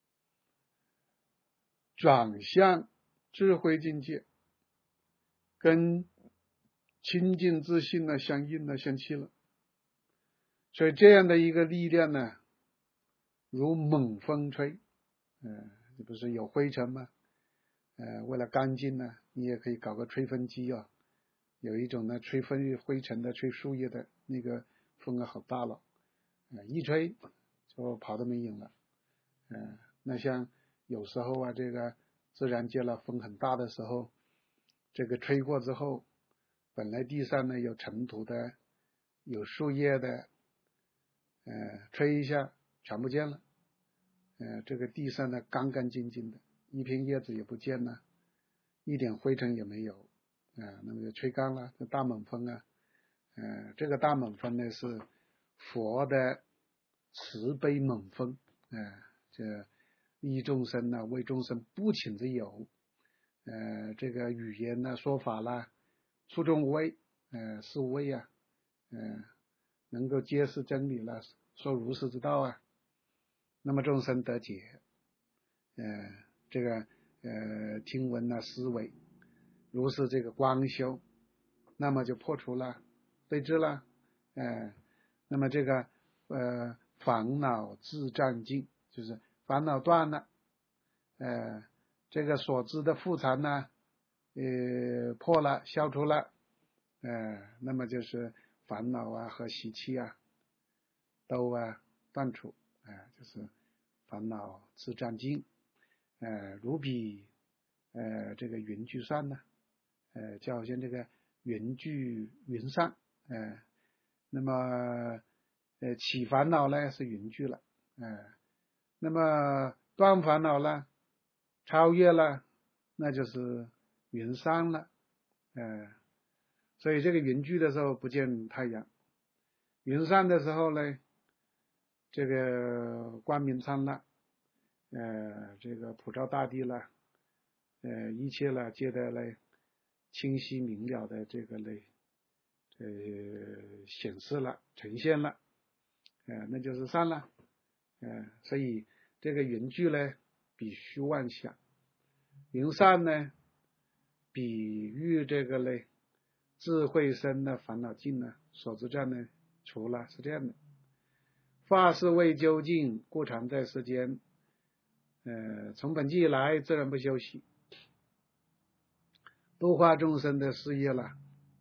S1: 转向智慧境界，跟清净自信呢相应了相契了。所以这样的一个力量呢，如猛风吹，呃，这不是有灰尘吗？呃，为了干净呢，你也可以搞个吹风机啊。有一种呢吹风灰尘的、吹树叶的那个风啊，好大了，呃，一吹就跑得没影了。呃，那像有时候啊，这个自然界了风很大的时候，这个吹过之后，本来地上呢有尘土的、有树叶的，呃，吹一下全不见了。呃，这个地上呢干干净净的，一片叶子也不见了，一点灰尘也没有，啊、呃，那么就吹干了。这大猛风啊，呃，这个大猛风呢是佛的慈悲猛风，呃，这利益众生呢，为众生不请之友，呃，这个语言呢说法啦，粗重无畏，呃，是无畏啊，呃，能够揭示真理了，说如是之道啊。那么众生得解，呃，这个呃听闻了思维，如是这个光修，那么就破除了对治了，呃，那么这个呃烦恼自占尽，就是烦恼断了，呃，这个所知的副缠呢，呃破了消除了，呃，那么就是烦恼啊和习气啊都啊断除，啊、呃，就是烦恼自占尽，呃，如彼呃这个云聚散呢，呃，就好像这个云聚云散，呃，那么呃起烦恼呢是云聚了，呃，那么断烦恼了，超越了，那就是云散了，呃，所以这个云聚的时候不见太阳，云散的时候呢，这个光明灿烂，呃，这个普照大地了，呃，一切了皆得嘞清晰明了的这个嘞，呃，显示了，呈现了，呃，那就是散了，呃，所以这个云聚呢，比虚妄想，云散呢，比喻这个嘞智慧生的烦恼尽呢，所知障呢除了，是这样的。法是为究竟，故常在世间。呃，从本纪以来，自然不休息，度化众生的事业了，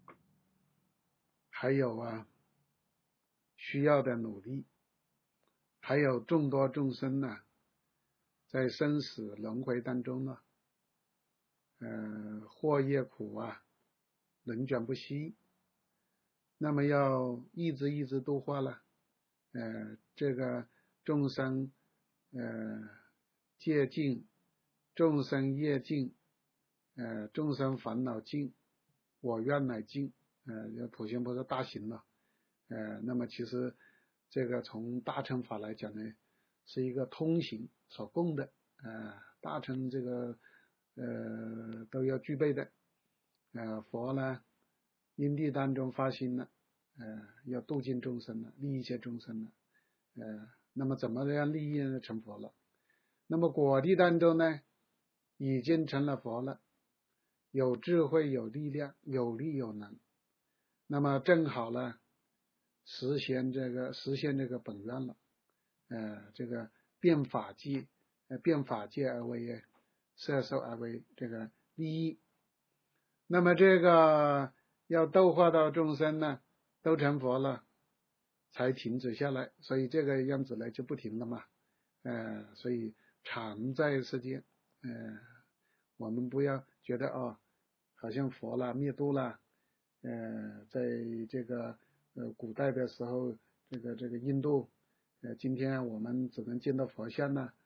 S1: 还有啊，需要的努力，还有众多众生呢，在生死轮回当中呢，呃，祸业苦啊，轮转不息，那么要一直一直度化了，呃，这个众生呃戒尽，众生业尽，呃，众生烦恼尽，我愿乃尽，呃，普贤菩萨大行了，呃，那么其实这个从大乘法来讲呢，是一个通行所供的，呃，大乘这个呃都要具备的，呃，佛呢因地当中发心了，呃，要度尽众生了，利益一切众生了，呃，那么怎么样利益呢？成佛了。那么果地当中呢，已经成了佛了，有智慧，有力量，有力有能，那么正好了，实现这个实现这个本愿了，呃，这个变法界，呃，变法界而为摄受而为这个利益。那么这个要度化到众生呢，都成佛了，才停止下来，所以这个样子呢就不停了嘛，呃，所以常在世间，呃，我们不要觉得哦，好像佛了灭度了，呃，在这个呃古代的时候，这个这个印度，呃，今天我们只能见到佛像了，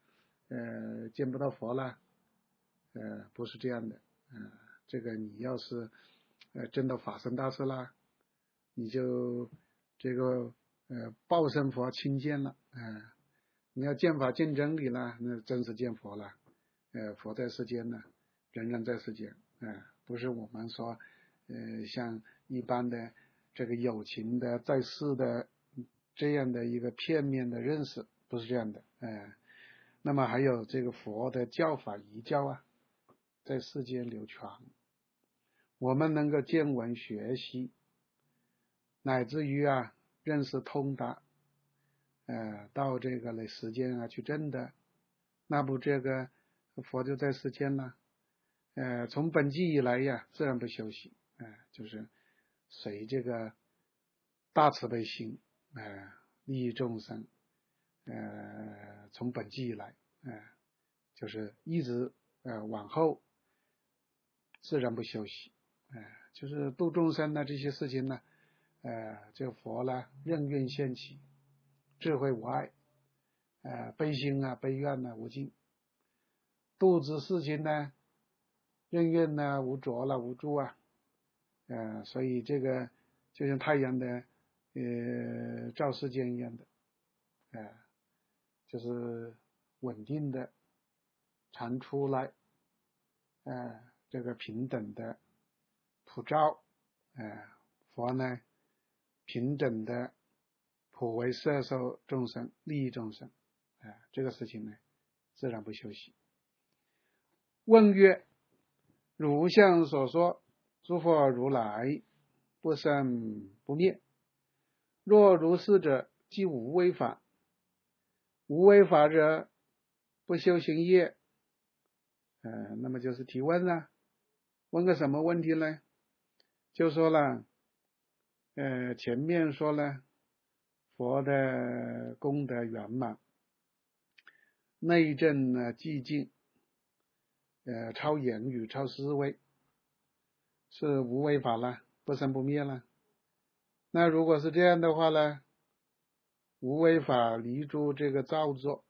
S1: 呃见不到佛了，呃不是这样的，呃这个你要是呃证到法身大士啦，你就这个呃报身佛亲见了，呃你要见法见真理了，那真是见佛了，呃佛在世间呢，人人在世间，呃不是我们说呃像一般的这个有情的在世的这样的一个片面的认识，不是这样的，呃那么还有这个佛的教法遗教啊，在世间流传，我们能够见闻学习，乃至于啊认识通达，呃到这个的时间啊去证的，那不这个佛就在世间了，呃从本纪以来呀，自然不休息，呃就是随这个大慈悲心，呃利益众生，呃从本纪以来，呃就是一直呃往后自然不休息，呃就是度众生的这些事情呢，呃这个佛呢任运现起，智慧无碍，呃悲心啊悲愿呢无尽，度之事情呢任运呢无着了无住啊，呃所以这个就像太阳的呃照世间一样的，呃就是稳定的常出来，呃这个平等的普照，呃佛呢平等的普为摄受众生利益众生，呃这个事情呢自然不休息。问曰：如相所说，诸佛如来不生不灭，若如是者，即无为法。无为法者，不修行业。呃，那么就是提问了，问个什么问题呢？就说了，呃，前面说了，佛的功德圆满，内证呢寂静，呃，超言语、超思维，是无为法了，不生不灭了。那如果是这样的话呢，无为法离诸这个造作，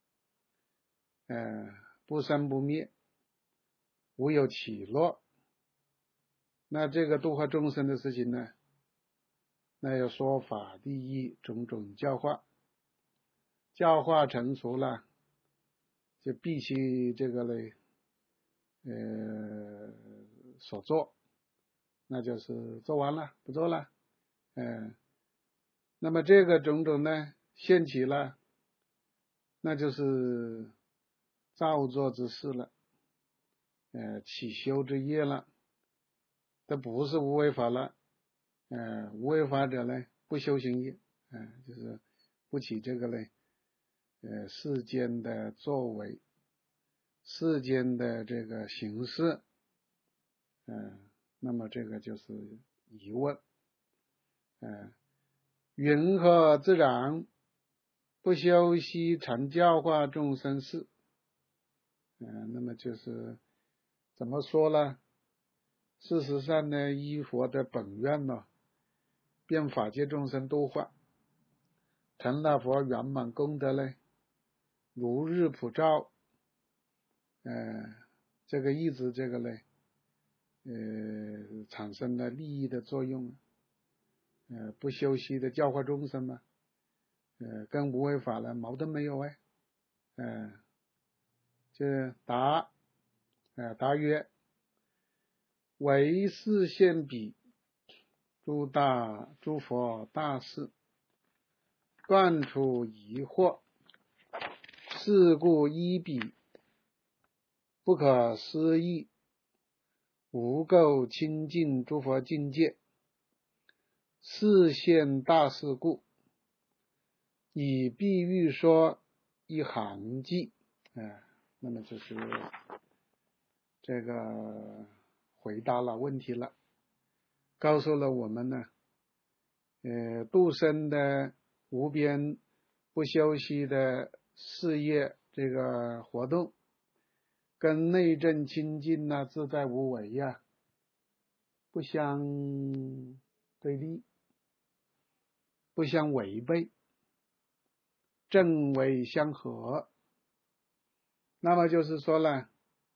S1: 呃，不生不灭，无有起落。那这个度化众生的事情呢，那要说法第一，种种教化，教化成熟了，就必须这个嘞，呃，所做，那就是做完了，不做了，呃，那么这个种种呢，现起了，那就是造作之事了，呃，起修之业了，这不是无为法了，呃，无为法者呢，不修行业，呃，就是不起这个嘞，呃，世间的作为，世间的这个形式，呃，那么这个就是疑问，呃，云何自然不修习常教化众生事？呃，那么就是怎么说呢？事实上呢，依佛的本愿呢，遍法界众生度化，成了佛圆满功德呢，如日普照，呃，这个一直这个呢，呃，产生了利益的作用，呃，不休息的教化众生嘛，呃，跟无为法呢矛盾没有哎，呃，这答，呃，答曰：唯是现彼诸大诸佛大士，断除疑惑，是故依彼不可思议，无垢清净诸佛境界，示现大事故，以比喻说一行记，呃，那么就是这个回答了问题了，告诉了我们呢，呃，度生的无边不休息的事业这个活动，跟内证清净啊、自在无为呀、啊，不相对立，不相违背，正为相合。 那么就是说呢，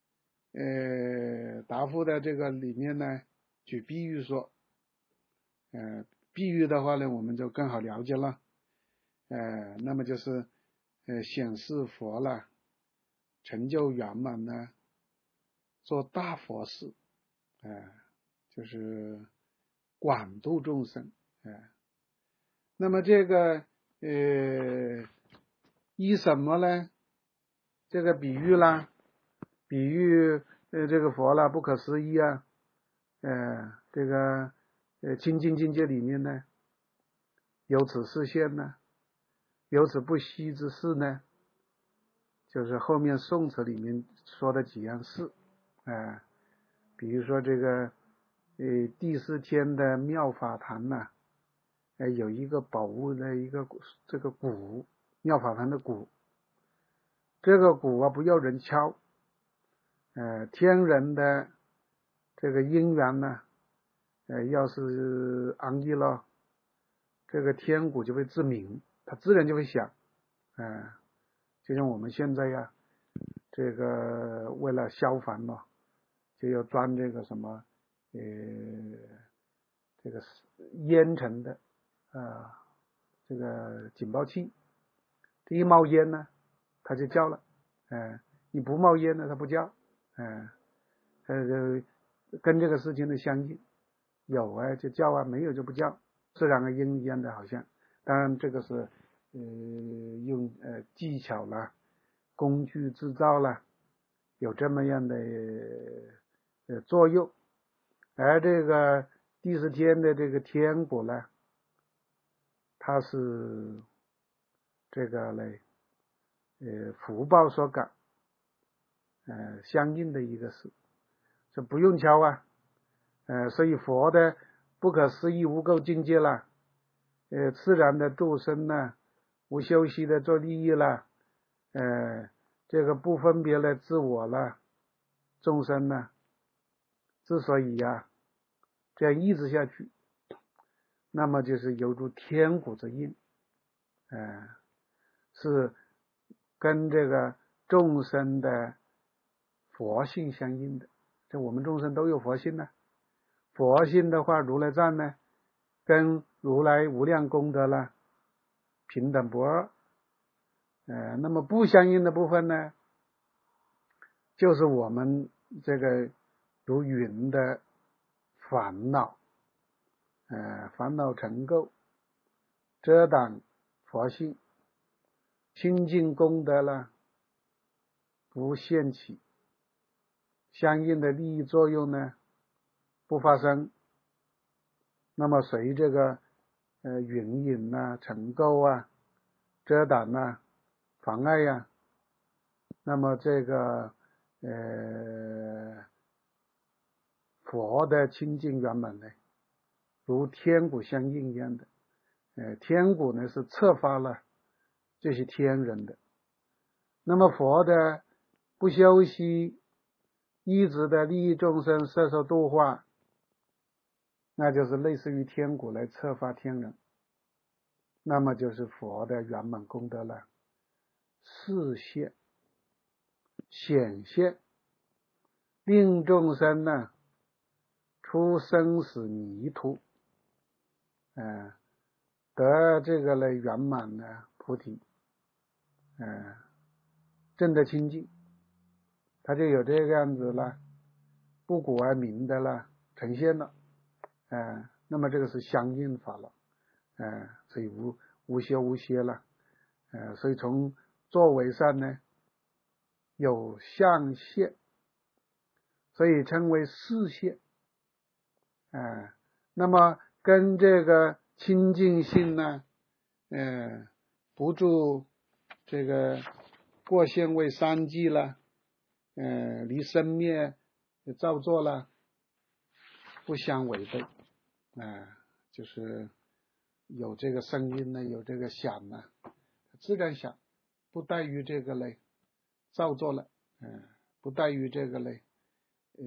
S1: 呃，答复的这个里面呢，举比喻说，呃，比喻的话呢，我们就更好了解了，呃，那么就是呃显示佛了，成就圆满呢，做大佛事，呃，就是广度众生，呃，那么这个呃依什么呢？这个比喻啦，比喻呃这个佛啦不可思议啊，呃这个呃清净境界里面呢，有此示现呢，有此不息之事呢，就是后面宋词里面说的几样事，呃比如说这个呃第四天的妙法坛呐、啊，呃有一个宝物的一个这个鼓，妙法坛的鼓，这个鼓啊不要人敲，呃天人的这个因缘呢，呃要是安逸了，这个天鼓就会自鸣，它自然就会响，呃就像我们现在呀、啊，这个为了消防嘛，就要装这个什么呃这个烟尘的啊、呃、这个警报器，这一冒烟呢它就叫了，呃你不冒烟呢它不叫，呃呃跟这个事情的相应，有啊就叫啊，没有就不叫，自然而应一样的好像，当然这个是呃用呃技巧啦，工具制造啦，有这么样的呃作用，而这个第十天的这个天鼓呢，它是这个嘞呃福报所感，呃相应的一个事，这不用敲啊，呃所以佛的不可思议无垢境界啦，呃自然的度生呢，无休息的做利益啦，呃这个不分别了自我了，众生呢之所以呀、啊、这样一直下去，那么就是由诸天鼓之应，呃是跟这个众生的佛性相应的，这我们众生都有佛性呢，佛性的话如来藏呢跟如来无量功德啦平等不二，呃那么不相应的部分呢，就是我们这个如云的烦恼，呃烦恼尘垢遮挡佛性，清净功德了不现起，相应的利益作用呢不发生，那么随这个呃云影啊尘垢啊遮挡啊妨碍呀、啊，那么这个呃佛的清净圆满呢如天鼓相应一样的，呃天鼓呢是策发了这些天人的，那么佛的不休息一直的利益众生摄受度化，那就是类似于天鼓来策发天人，那么就是佛的圆满功德了示现显现，令众生呢出生死迷途，呃得这个来圆满的菩提，呃证得清净，他就有这个样子了，不古而明的了呈现了，呃那么这个是相应法了，呃所以无无修无歇了，呃所以从作为上呢有相现，所以称为示现，呃那么跟这个清净性呢呃不住这个过现为三际了，呃离生灭造作了不相违背，呃就是有这个声音呢有这个响呢自然响，不带于这个嘞造作了，呃不带于这个嘞呃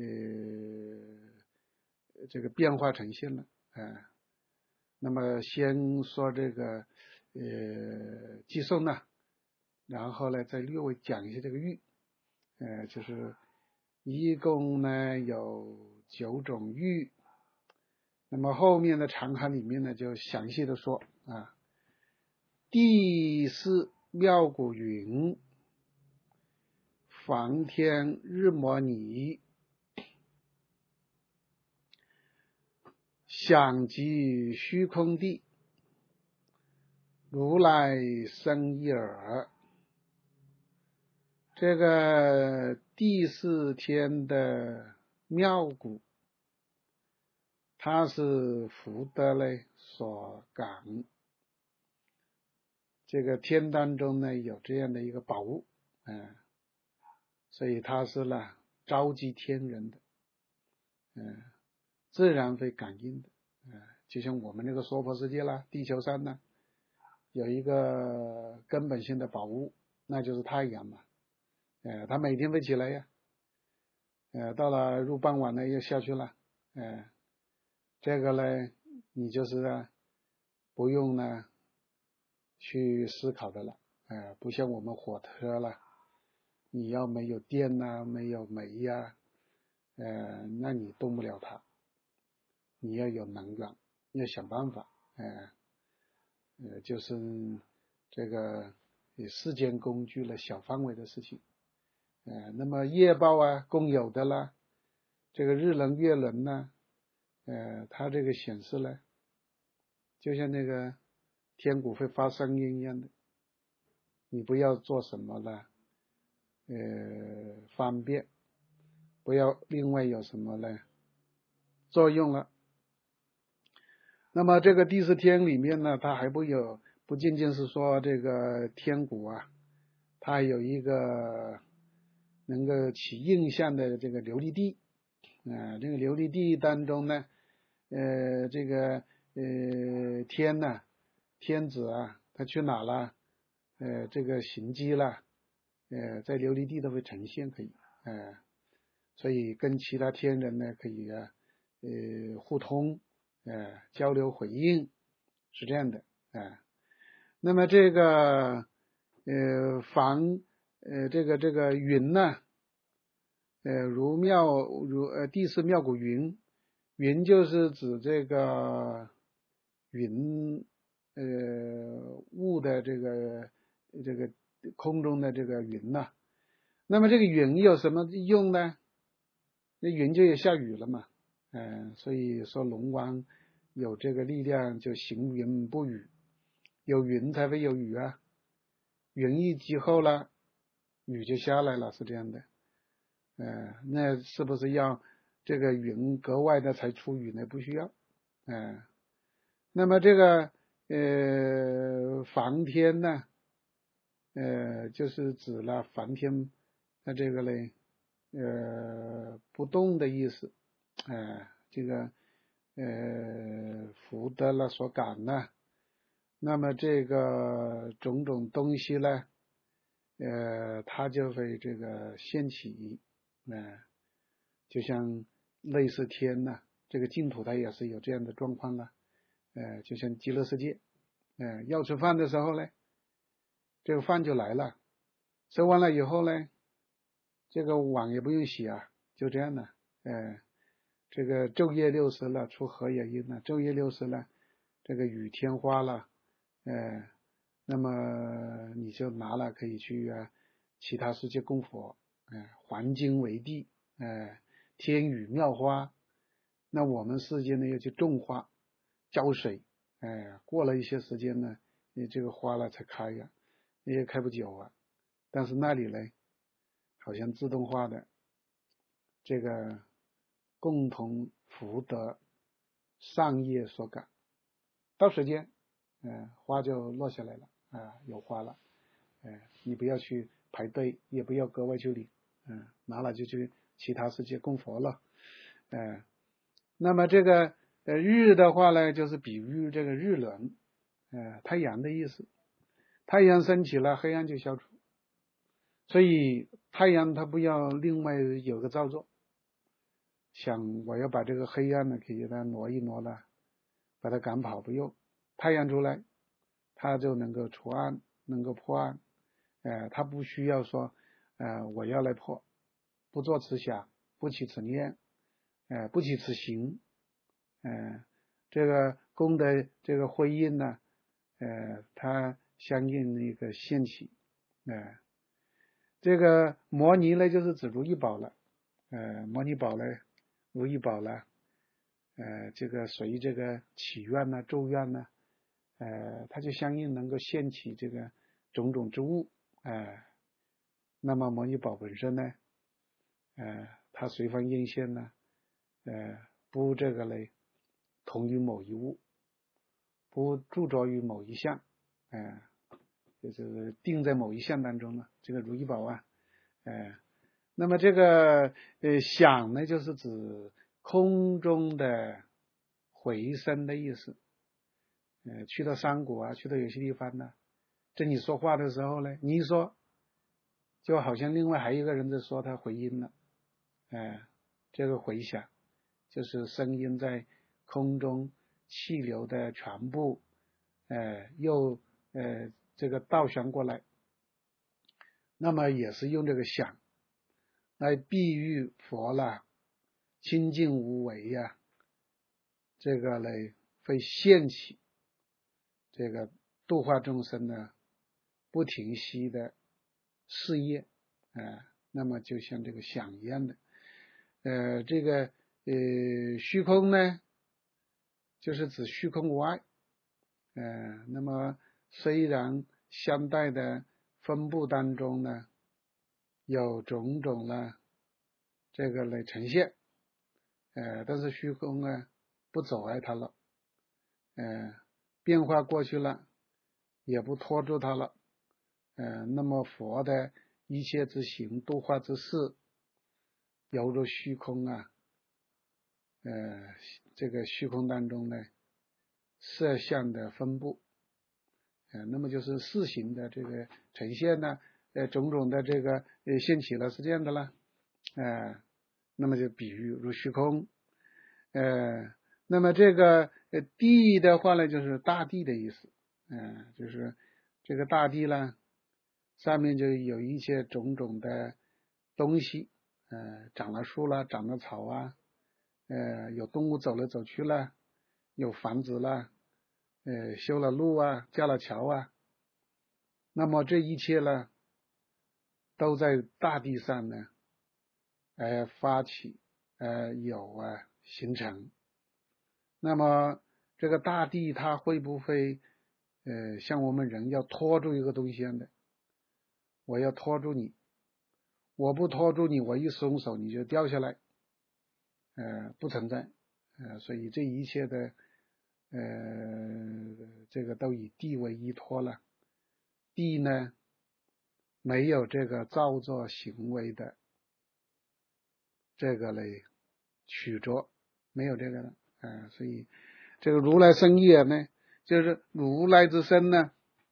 S1: 这个变化呈现了，呃那么先说这个呃寄送呢，然后呢再略微讲一下这个喻， 呃，就是一共呢有九种玉。那么后面的长函里面呢就详细的说啊，地势妙古云，梵天日摩尼，响极虚空地，如来生一耳。这个第四天的妙鼓，它是福德嘞所感。这个天当中呢有这样的一个宝物，嗯，所以它是呢召集天人的，嗯，自然会感应的，嗯，就像我们那个娑婆世界啦，地球上呢有一个根本性的宝物，那就是太阳嘛，呃，它每天会起来呀，呃，到了入傍晚呢又下去了，呃，这个呢你就是呢不用呢去思考的了，呃，不像我们火车了，你要没有电呐、啊，没有煤呀、啊，呃，那你动不了它，你要有能源，要想办法，呃，呃，就是这个以世间工具了小范围的事情，呃，那么业报啊，共有的啦，这个日轮月轮呢，呃，它这个显示呢，就像那个天鼓会发声音一样的，你不要做什么了，呃，方便，不要另外有什么呢作用了。那么这个第四天里面呢，它还不有不仅仅是说这个天鼓啊，它还有一个能够起印象的这个琉璃地，啊、呃，这个琉璃地当中呢，呃，这个呃天呢、啊，天子啊，他去哪了？呃，这个行迹了，呃，在琉璃地都会呈现，可以，呃，所以跟其他天人呢可以啊，呃，互通，呃，交流回应，是这样的，啊、呃，那么这个呃凡呃这个这个云呢，呃如妙如呃第四妙古云，云就是指这个云呃雾的这个这个空中的这个云呐、啊。那么这个云有什么用呢？那云就也下雨了嘛，嗯、呃，所以说龙王有这个力量就行云不雨，有云才会有雨啊，云一积厚了，雨就下来了，是这样的。呃，那是不是要这个云格外的才出雨呢？不需要，呃，那么这个呃梵天呢，呃，就是指了梵天，那这个呢，呃，不动的意思，呃，这个呃福德了所感呢，那么这个种种东西呢，呃，它就会这个现起，呃，就像类似天呐、啊，这个净土它也是有这样的状况了，呃，就像极乐世界，呃，要吃饭的时候呢，这个饭就来了，吃完了以后呢，这个碗也不用洗啊，就这样的，呃，这个昼夜六时了，出河也应了，昼夜六时了，这个雨天花了，呃，那么你就拿了可以去啊其他世界供佛，呃，黄金为地，呃，天雨妙花，那我们世界呢要去种花，浇水，呃，过了一些时间呢，你这个花了才开呀，也开不久啊，但是那里呢，好像自动化的。这个共同福德上业所感，到时间，呃，花就落下来了，啊、呃，有花了，呃，你不要去排队，也不要格外去领，嗯、呃，拿了就去其他世界供佛了，呃，那么这个呃日的话呢，就是比喻这个日轮，呃，太阳的意思，太阳升起了，黑暗就消除，所以太阳它不要另外有个造作。想我要把这个黑暗呢给它挪一挪了，把它赶跑，不用，太阳出来，它就能够除暗，能够破暗，呃，它不需要说呃，我要来破，不作此想，不起此念，呃，不起此行，呃，这个功德这个辉印呢，呃，它相应那个现起，呃，这个摩尼呢，就是指如意宝了，呃，摩尼宝呢，如意宝了，呃，这个随这个祈愿呢、咒愿呢，呃，它就相应能够现起这个种种之物，呃，那么摩尼宝本身呢，呃，它随方应现呢，呃，不这个嘞，同于某一物，不驻着于某一项，呃，就是定在某一项当中呢，这个如意宝啊，呃，那么这个呃想呢，就是指空中的回声的意思，呃，去到山谷啊，去到有些地方呢，这你说话的时候呢，你一说，就好像另外还有一个人在说，他回音了，呃，这个回响就是声音在空中气流的传播，呃，又呃这个倒旋过来，那么也是用这个响来比喻佛啦清净无为呀、啊，这个来会现起这个度化众生呢不停息的事业，呃，那么就像这个响一样的，呃，这个呃虚空呢，就是指虚空无碍，呃，那么虽然相待的分布当中呢，有种种呢这个来呈现，呃，但是虚空呢不阻碍它了，呃，变化过去了，也不拖住它了，呃，那么佛的一切之行、度化之事，犹如虚空啊，呃，这个虚空当中呢，色相的分布，呃，那么就是事行的这个呈现呢，呃，种种的这个呃现起了是这样的啦，呃，那么就比喻如虚空，呃，那么这个呃地的话呢，就是大地的意思，呃，就是这个大地呢，上面就有一些种种的东西，呃，长了树啦，长了草啊，呃，有动物走来走去了，有房子了，呃，修了路啊，架了桥啊，那么这一切呢，都在大地上呢，呃，发起，呃，有啊，形成。那么这个大地它会不会，呃，像我们人要拖住一个东西一样的？我要拖住你，我不拖住你，我一松手你就掉下来，呃，不存在，呃，所以这一切的，呃，这个都以地为依托了。地呢，没有这个造作行为的这个嘞取着，没有这个的，呃，所以这个如来生也呢，就是如来之身呢，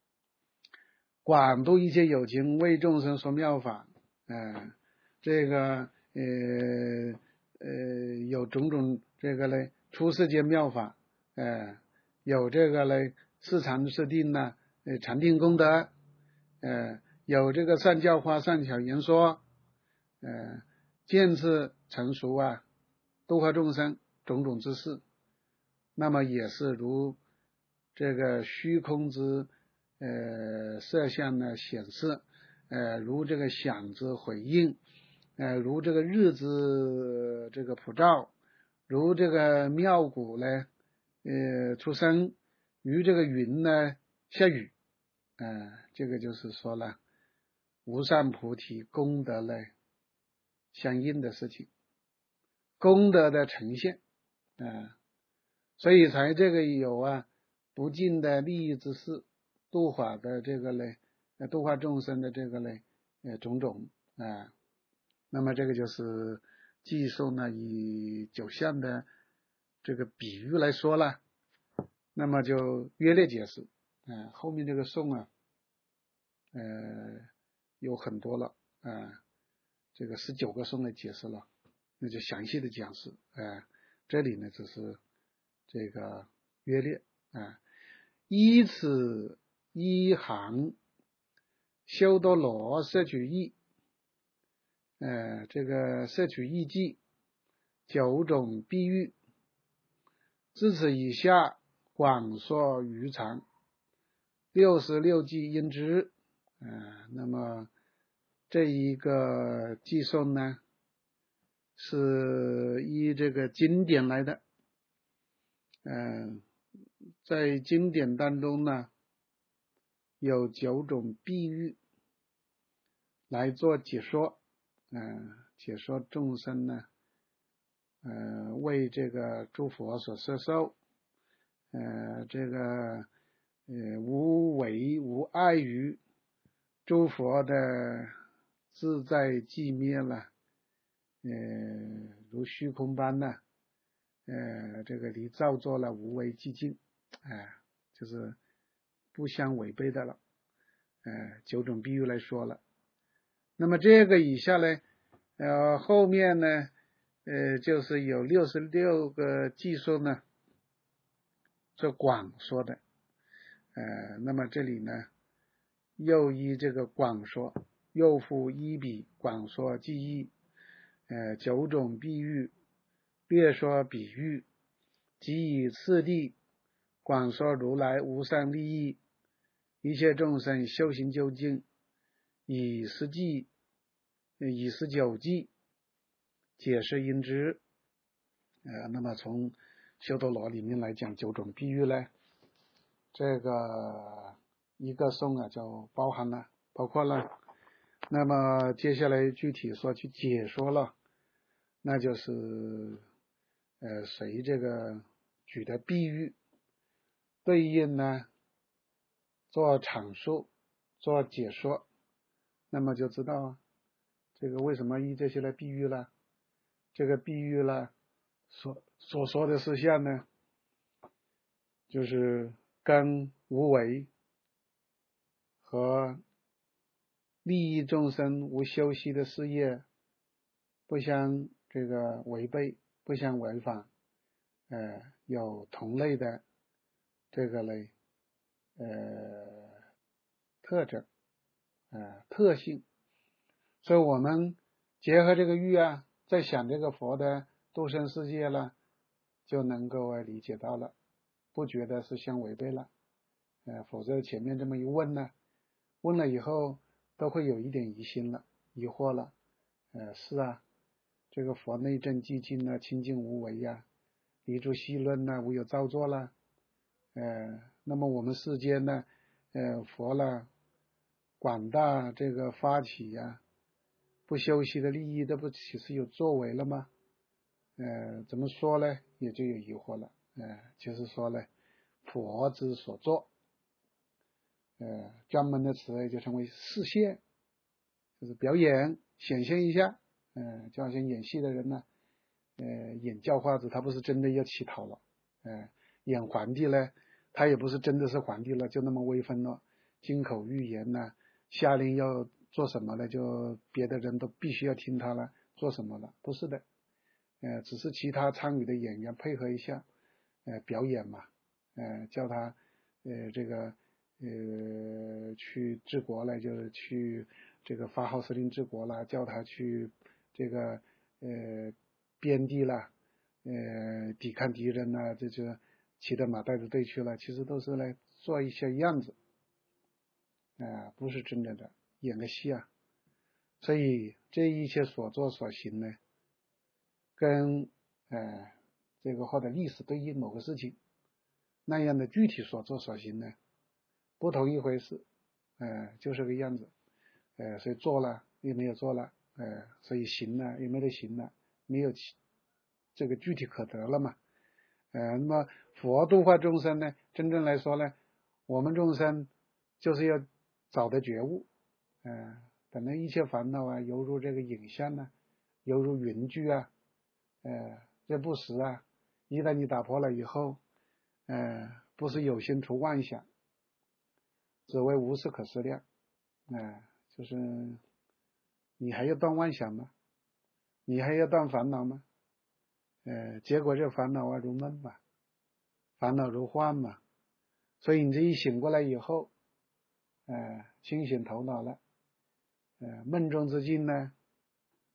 S1: 广度一切有情，为众生说妙法，呃，这个呃呃有种种这个嘞出世间妙法，呃，有这个嘞四禅四定呢，呃禅定功德，呃，有这个善教化善巧言说，呃，见智成熟啊，度化众生种种之事，那么也是如这个虚空之呃色相呢显示，呃如这个响之回应，呃如这个日之这个普照，如这个妙鼓呢呃出声，如这个云呢下雨，呃这个就是说了无上菩提功德呢相应的事情，功德的呈现，呃所以才这个有啊不尽的利益之事，度化的这个嘞，度化众生的这个嘞，呃种种啊、呃，那么这个就是寄送呢以九相的这个比喻来说了，那么就约略解释，啊、呃、后面这个颂啊，呃有很多了啊、呃，这个十九个颂来解释了，那就详细的讲释，啊、呃，这里呢只是这个约略啊，依此一行修多罗摄取义， 呃，这个摄取艺伎九种譬喻，自此以下广说于常，六十六计应知。呃，那么这一个寄颂呢，是依这个经典来的。嗯、呃，在经典当中呢，有九种譬喻来做解说。嗯、呃，解说众生呢，呃，为这个诸佛所摄受，呃，这个呃无为无碍于诸佛的自在寂灭了，呃，如虚空般呢，呃，这个离造作了无为寂静，哎、呃，就是不相违背的了。呃，九种譬喻来说了。那么这个以下呢，呃，后面呢，呃，就是有六十六个计说呢，做广说的。呃，那么这里呢，又依这个广说，又复一笔广说记忆，呃，九种譬喻，略说比喻，即以次第广说如来无上利益，一切众生修行究竟，以十计，以十九计解释因之。呃，那么从修多罗里面来讲九种譬喻呢，这个一个颂啊就包含了包括了。那么接下来具体说去解说了，那就是呃随这个举的譬喻对应呢做阐述做解说，那么就知道啊这个为什么依这些来譬喻了。这个譬喻了所所说的事项呢，就是跟无为和利益众生无休息的事业不相这个违背，不相违反，呃，有同类的这个类呃特征，呃特性。所以我们结合这个喻啊，在想这个佛的度生世界了，就能够理解到了，不觉得是相违背了。呃，否则前面这么一问呢，问了以后都会有一点疑心了，疑惑了。呃，是啊，这个佛内证寂静啊，清净无为呀、啊，离诸细论呐、啊，无有造作啦。呃，那么我们世间呢，呃，佛了广大这个发起呀、啊，不休息的利益，这不岂是有作为了吗？呃，怎么说呢？也就有疑惑了。呃，就是说呢，佛之所作。呃，专门的词就称为示现，就是表演显现一下。呃，就好像演戏的人呢，呃，演叫花子，他不是真的要乞讨了。呃，演皇帝呢，他也不是真的是皇帝了，就那么威风了，金口玉言呢，下令要做什么呢，就别的人都必须要听他了，做什么了，不是的。呃，只是其他参与的演员配合一下，呃，表演嘛，呃，叫他，呃，这个。呃，去治国了，就是去这个发号施令治国了，叫他去这个呃边地了，呃抵抗敌人了，这就骑着马带着队去了，其实都是来做一些样子，啊、呃，不是真的的，演个戏啊。所以这一切所作所行呢，跟呃这个或者历史对应某个事情那样的具体所作所行呢，不同一回事，呃，就是个样子，呃，所以做了又没有做了，呃，所以行了又没得行了，没有这个具体可得了嘛，呃，那么佛度化众生呢，真正来说呢，我们众生就是要找得觉悟，呃，本来一切烦恼啊，犹如这个影像呢、啊，犹如云聚啊，呃，这不实啊，一旦你打破了以后，呃，不是有心除妄想。只为无事可思量，啊、呃，就是你还要断妄想吗？你还要断烦恼吗？呃，结果这烦恼啊如梦嘛，烦恼如幻嘛，所以你这一醒过来以后，呃，清醒头脑了，呃，梦中之境呢，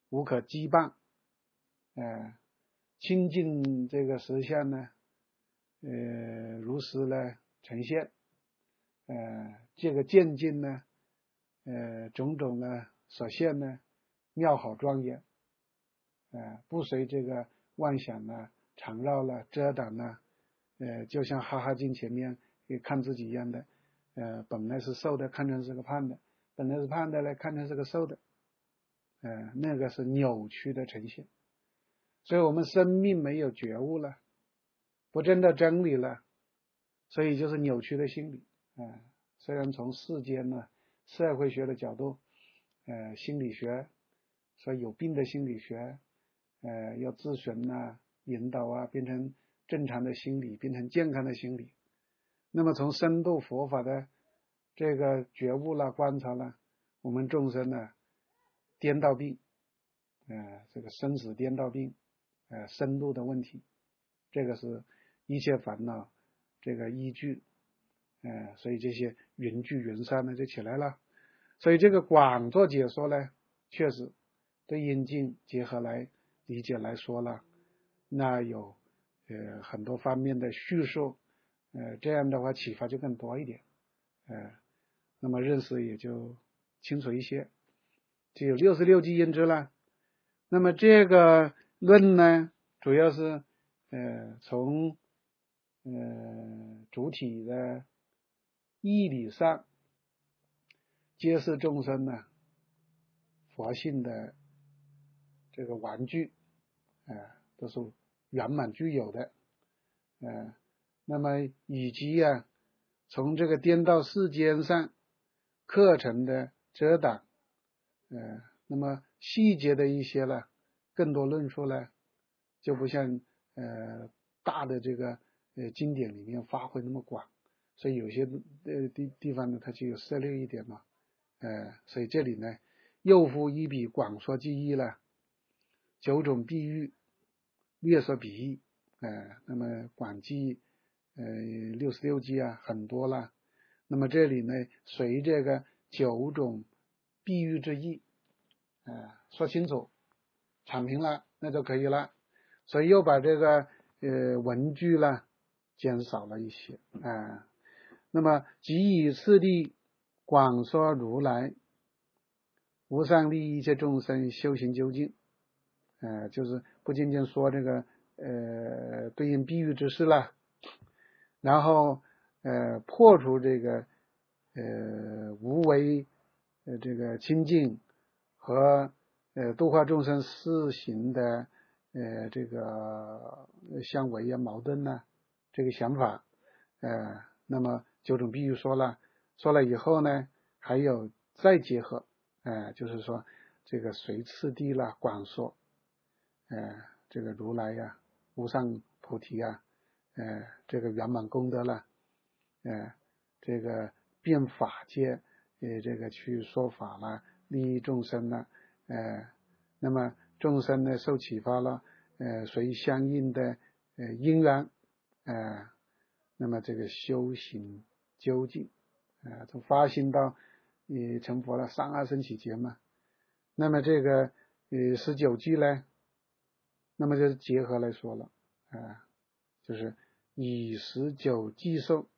S1: 无可羁绊，呃，清净这个实相呢，呃，如实呢呈现，呃，这个渐进呢，呃，种种呢所现呢，妙好庄严，呃，不随这个妄想呢缠绕了遮挡了，呃，就像哈哈镜前面给看自己一样的，呃，本来是瘦的，看成是个胖的，本来是胖的呢，看成是个瘦的，呃，那个是扭曲的呈现。所以我们生命没有觉悟了，不证到真理了，所以就是扭曲的心理。呃、虽然从世间呢社会学的角度，呃，心理学说有病的心理学，呃，要咨询啊、引导啊，变成正常的心理，变成健康的心理。那么从深度佛法的这个觉悟了、观察了，我们众生呢颠倒病，呃，这个生死颠倒病，呃，深度的问题，这个是一切烦恼这个依据，呃，所以这些云聚云散呢就起来了。所以这个广做解说呢，确实对应境结合来理解来说了，那有呃很多方面的叙述，呃，这样的话启发就更多一点，呃，那么认识也就清楚一些。就有六十六计因之了。那么这个论呢，主要是呃从呃主体的义理上揭示众生呢佛性的这个玩具，呃都是圆满具有的，呃那么以及啊从这个颠倒世间上课程的遮挡，呃那么细节的一些呢更多论述呢就不像呃大的这个呃经典里面发挥那么广，所以有些呃地地方呢它就有涉猎一点嘛，呃所以这里呢又复一笔广说记忆了，九种比喻略说比喻，呃那么广记呃六十六计啊很多了，那么这里呢随这个九种比喻之意，呃说清楚阐明了那就可以了，所以又把这个呃文句呢减少了一些啊、呃。那么即以次第广说如来无上利益一切众生修行究竟，呃就是不仅仅说这个呃对应比喻之事了，然后呃破除这个呃无为呃这个清净和呃度化众生施行的呃这个相违啊矛盾呢、啊、这个想法，呃那么九种比喻说了说了以后呢，还有再结合，呃就是说这个随次第了广说，呃这个如来呀、啊、无上菩提啊，呃这个圆满功德了，呃这个变法界呃这个去说法了，利益众生了，呃那么众生呢受启发了，呃随相应的呃因缘，呃那么这个修行究竟，呃从发心到呃成佛了，三二生起劫嘛，那么这个呃十九计呢，那么就是结合来说了，啊、呃，就是以十九计受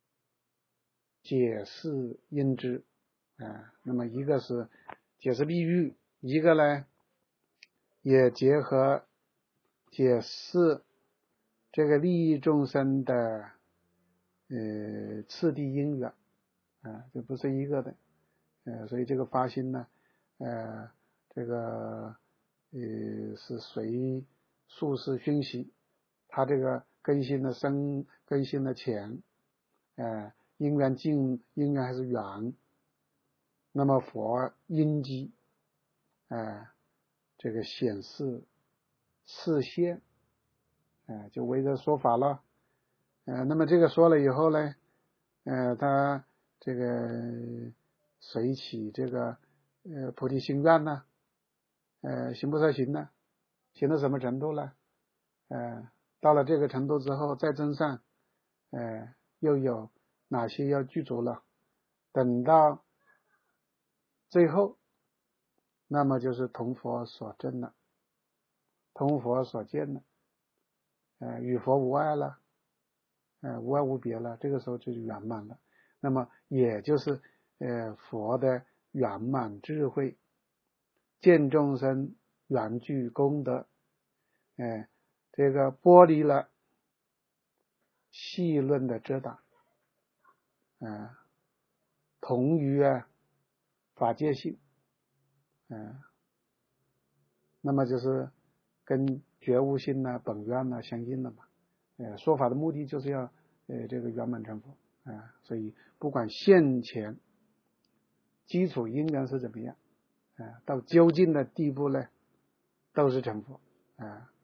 S1: 解释因之，啊、呃，那么一个是解释比喻，一个呢也结合解释这个利益众生的呃次第因缘，啊，这不是一个的，呃，所以这个发心呢，呃，这个呃是随术士熏习，他这个根性的深，根性的浅，呃，因缘尽，因缘还是缘，那么佛因机，呃，这个显示示现，呃，就为着说法了，呃，那么这个说了以后呢，呃，他这个随起这个呃菩提心愿呢，呃，行菩萨行呢，行到什么程度了？呃，到了这个程度之后再增上，呃，又有哪些要具足了？等到最后， 那么就是同佛所证了，同佛所见了，呃，与佛无碍了，呃，无爱无别了，这个时候就是圆满了。那么也就是呃佛的圆满智慧，见众生圆具功德，呃，这个剥离了细论的遮挡，呃，同于啊法界性，呃，那么就是跟觉悟性呢、本愿呢相应了嘛。呃，说法的目的就是要呃这个圆满成佛啊、呃，所以不管现前基础因缘是怎么样啊、呃，到究竟的地步呢，都是成佛啊、呃。